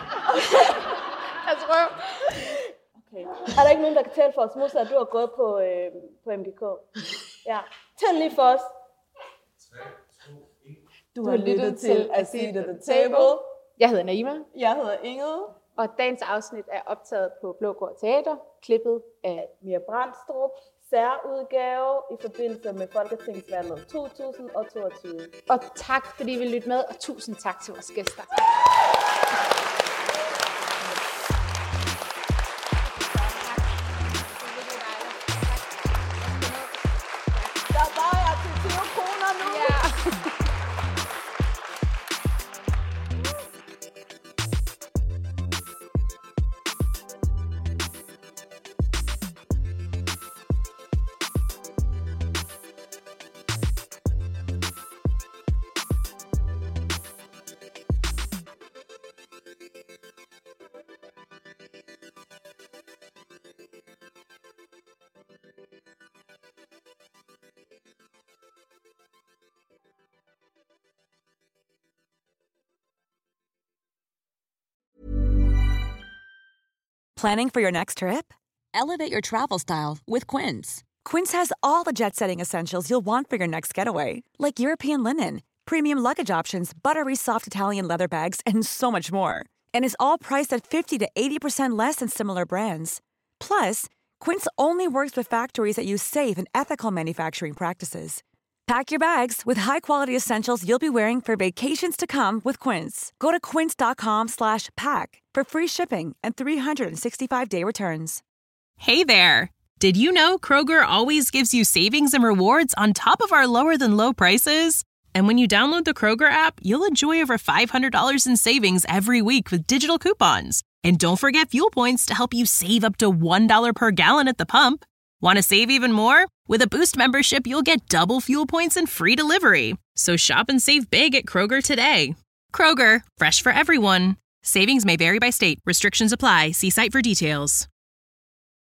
S4: Jeg tror.
S5: Okay. Er der ikke nogen, der kan tælle for os, Musa, at du har gået på MGK? Ja. Tæl lige for os.
S9: 3, 2, 1.
S5: Du har lyttet til A Seat at the Table.
S4: Jeg hedder Naima.
S5: Jeg hedder Ingrid.
S4: Og dagens afsnit er optaget på Blågård Teater, klippet af
S5: Mia Brandstrup. Særudgave i forbindelse med Folketingsvalget 2022.
S4: Og tak, fordi I vil lytte med, og tusind tak til vores gæster.
S2: Planning for your next trip? Elevate your travel style with Quince. Quince has all the jet-setting essentials you'll want for your next getaway, like European linen, premium luggage options, buttery soft Italian leather bags, and so much more. And is all priced at 50 to 80% less than similar brands. Plus, Quince only works with factories that use safe and ethical manufacturing practices. Pack your bags with high-quality essentials you'll be wearing for vacations to come with Quince. Go to quince.com/pack for free shipping and 365-day returns.
S10: Hey there! Did you know Kroger always gives you savings and rewards on top of our lower-than-low prices? And when you download the Kroger app, you'll enjoy over $500 in savings every week with digital coupons. And don't forget fuel points to help you save up to $1 per gallon at the pump. Want to save even more? With a Boost membership, you'll get double fuel points and free delivery. So shop and save big at Kroger today. Kroger, fresh for everyone. Savings may vary by state. Restrictions apply. See site for details.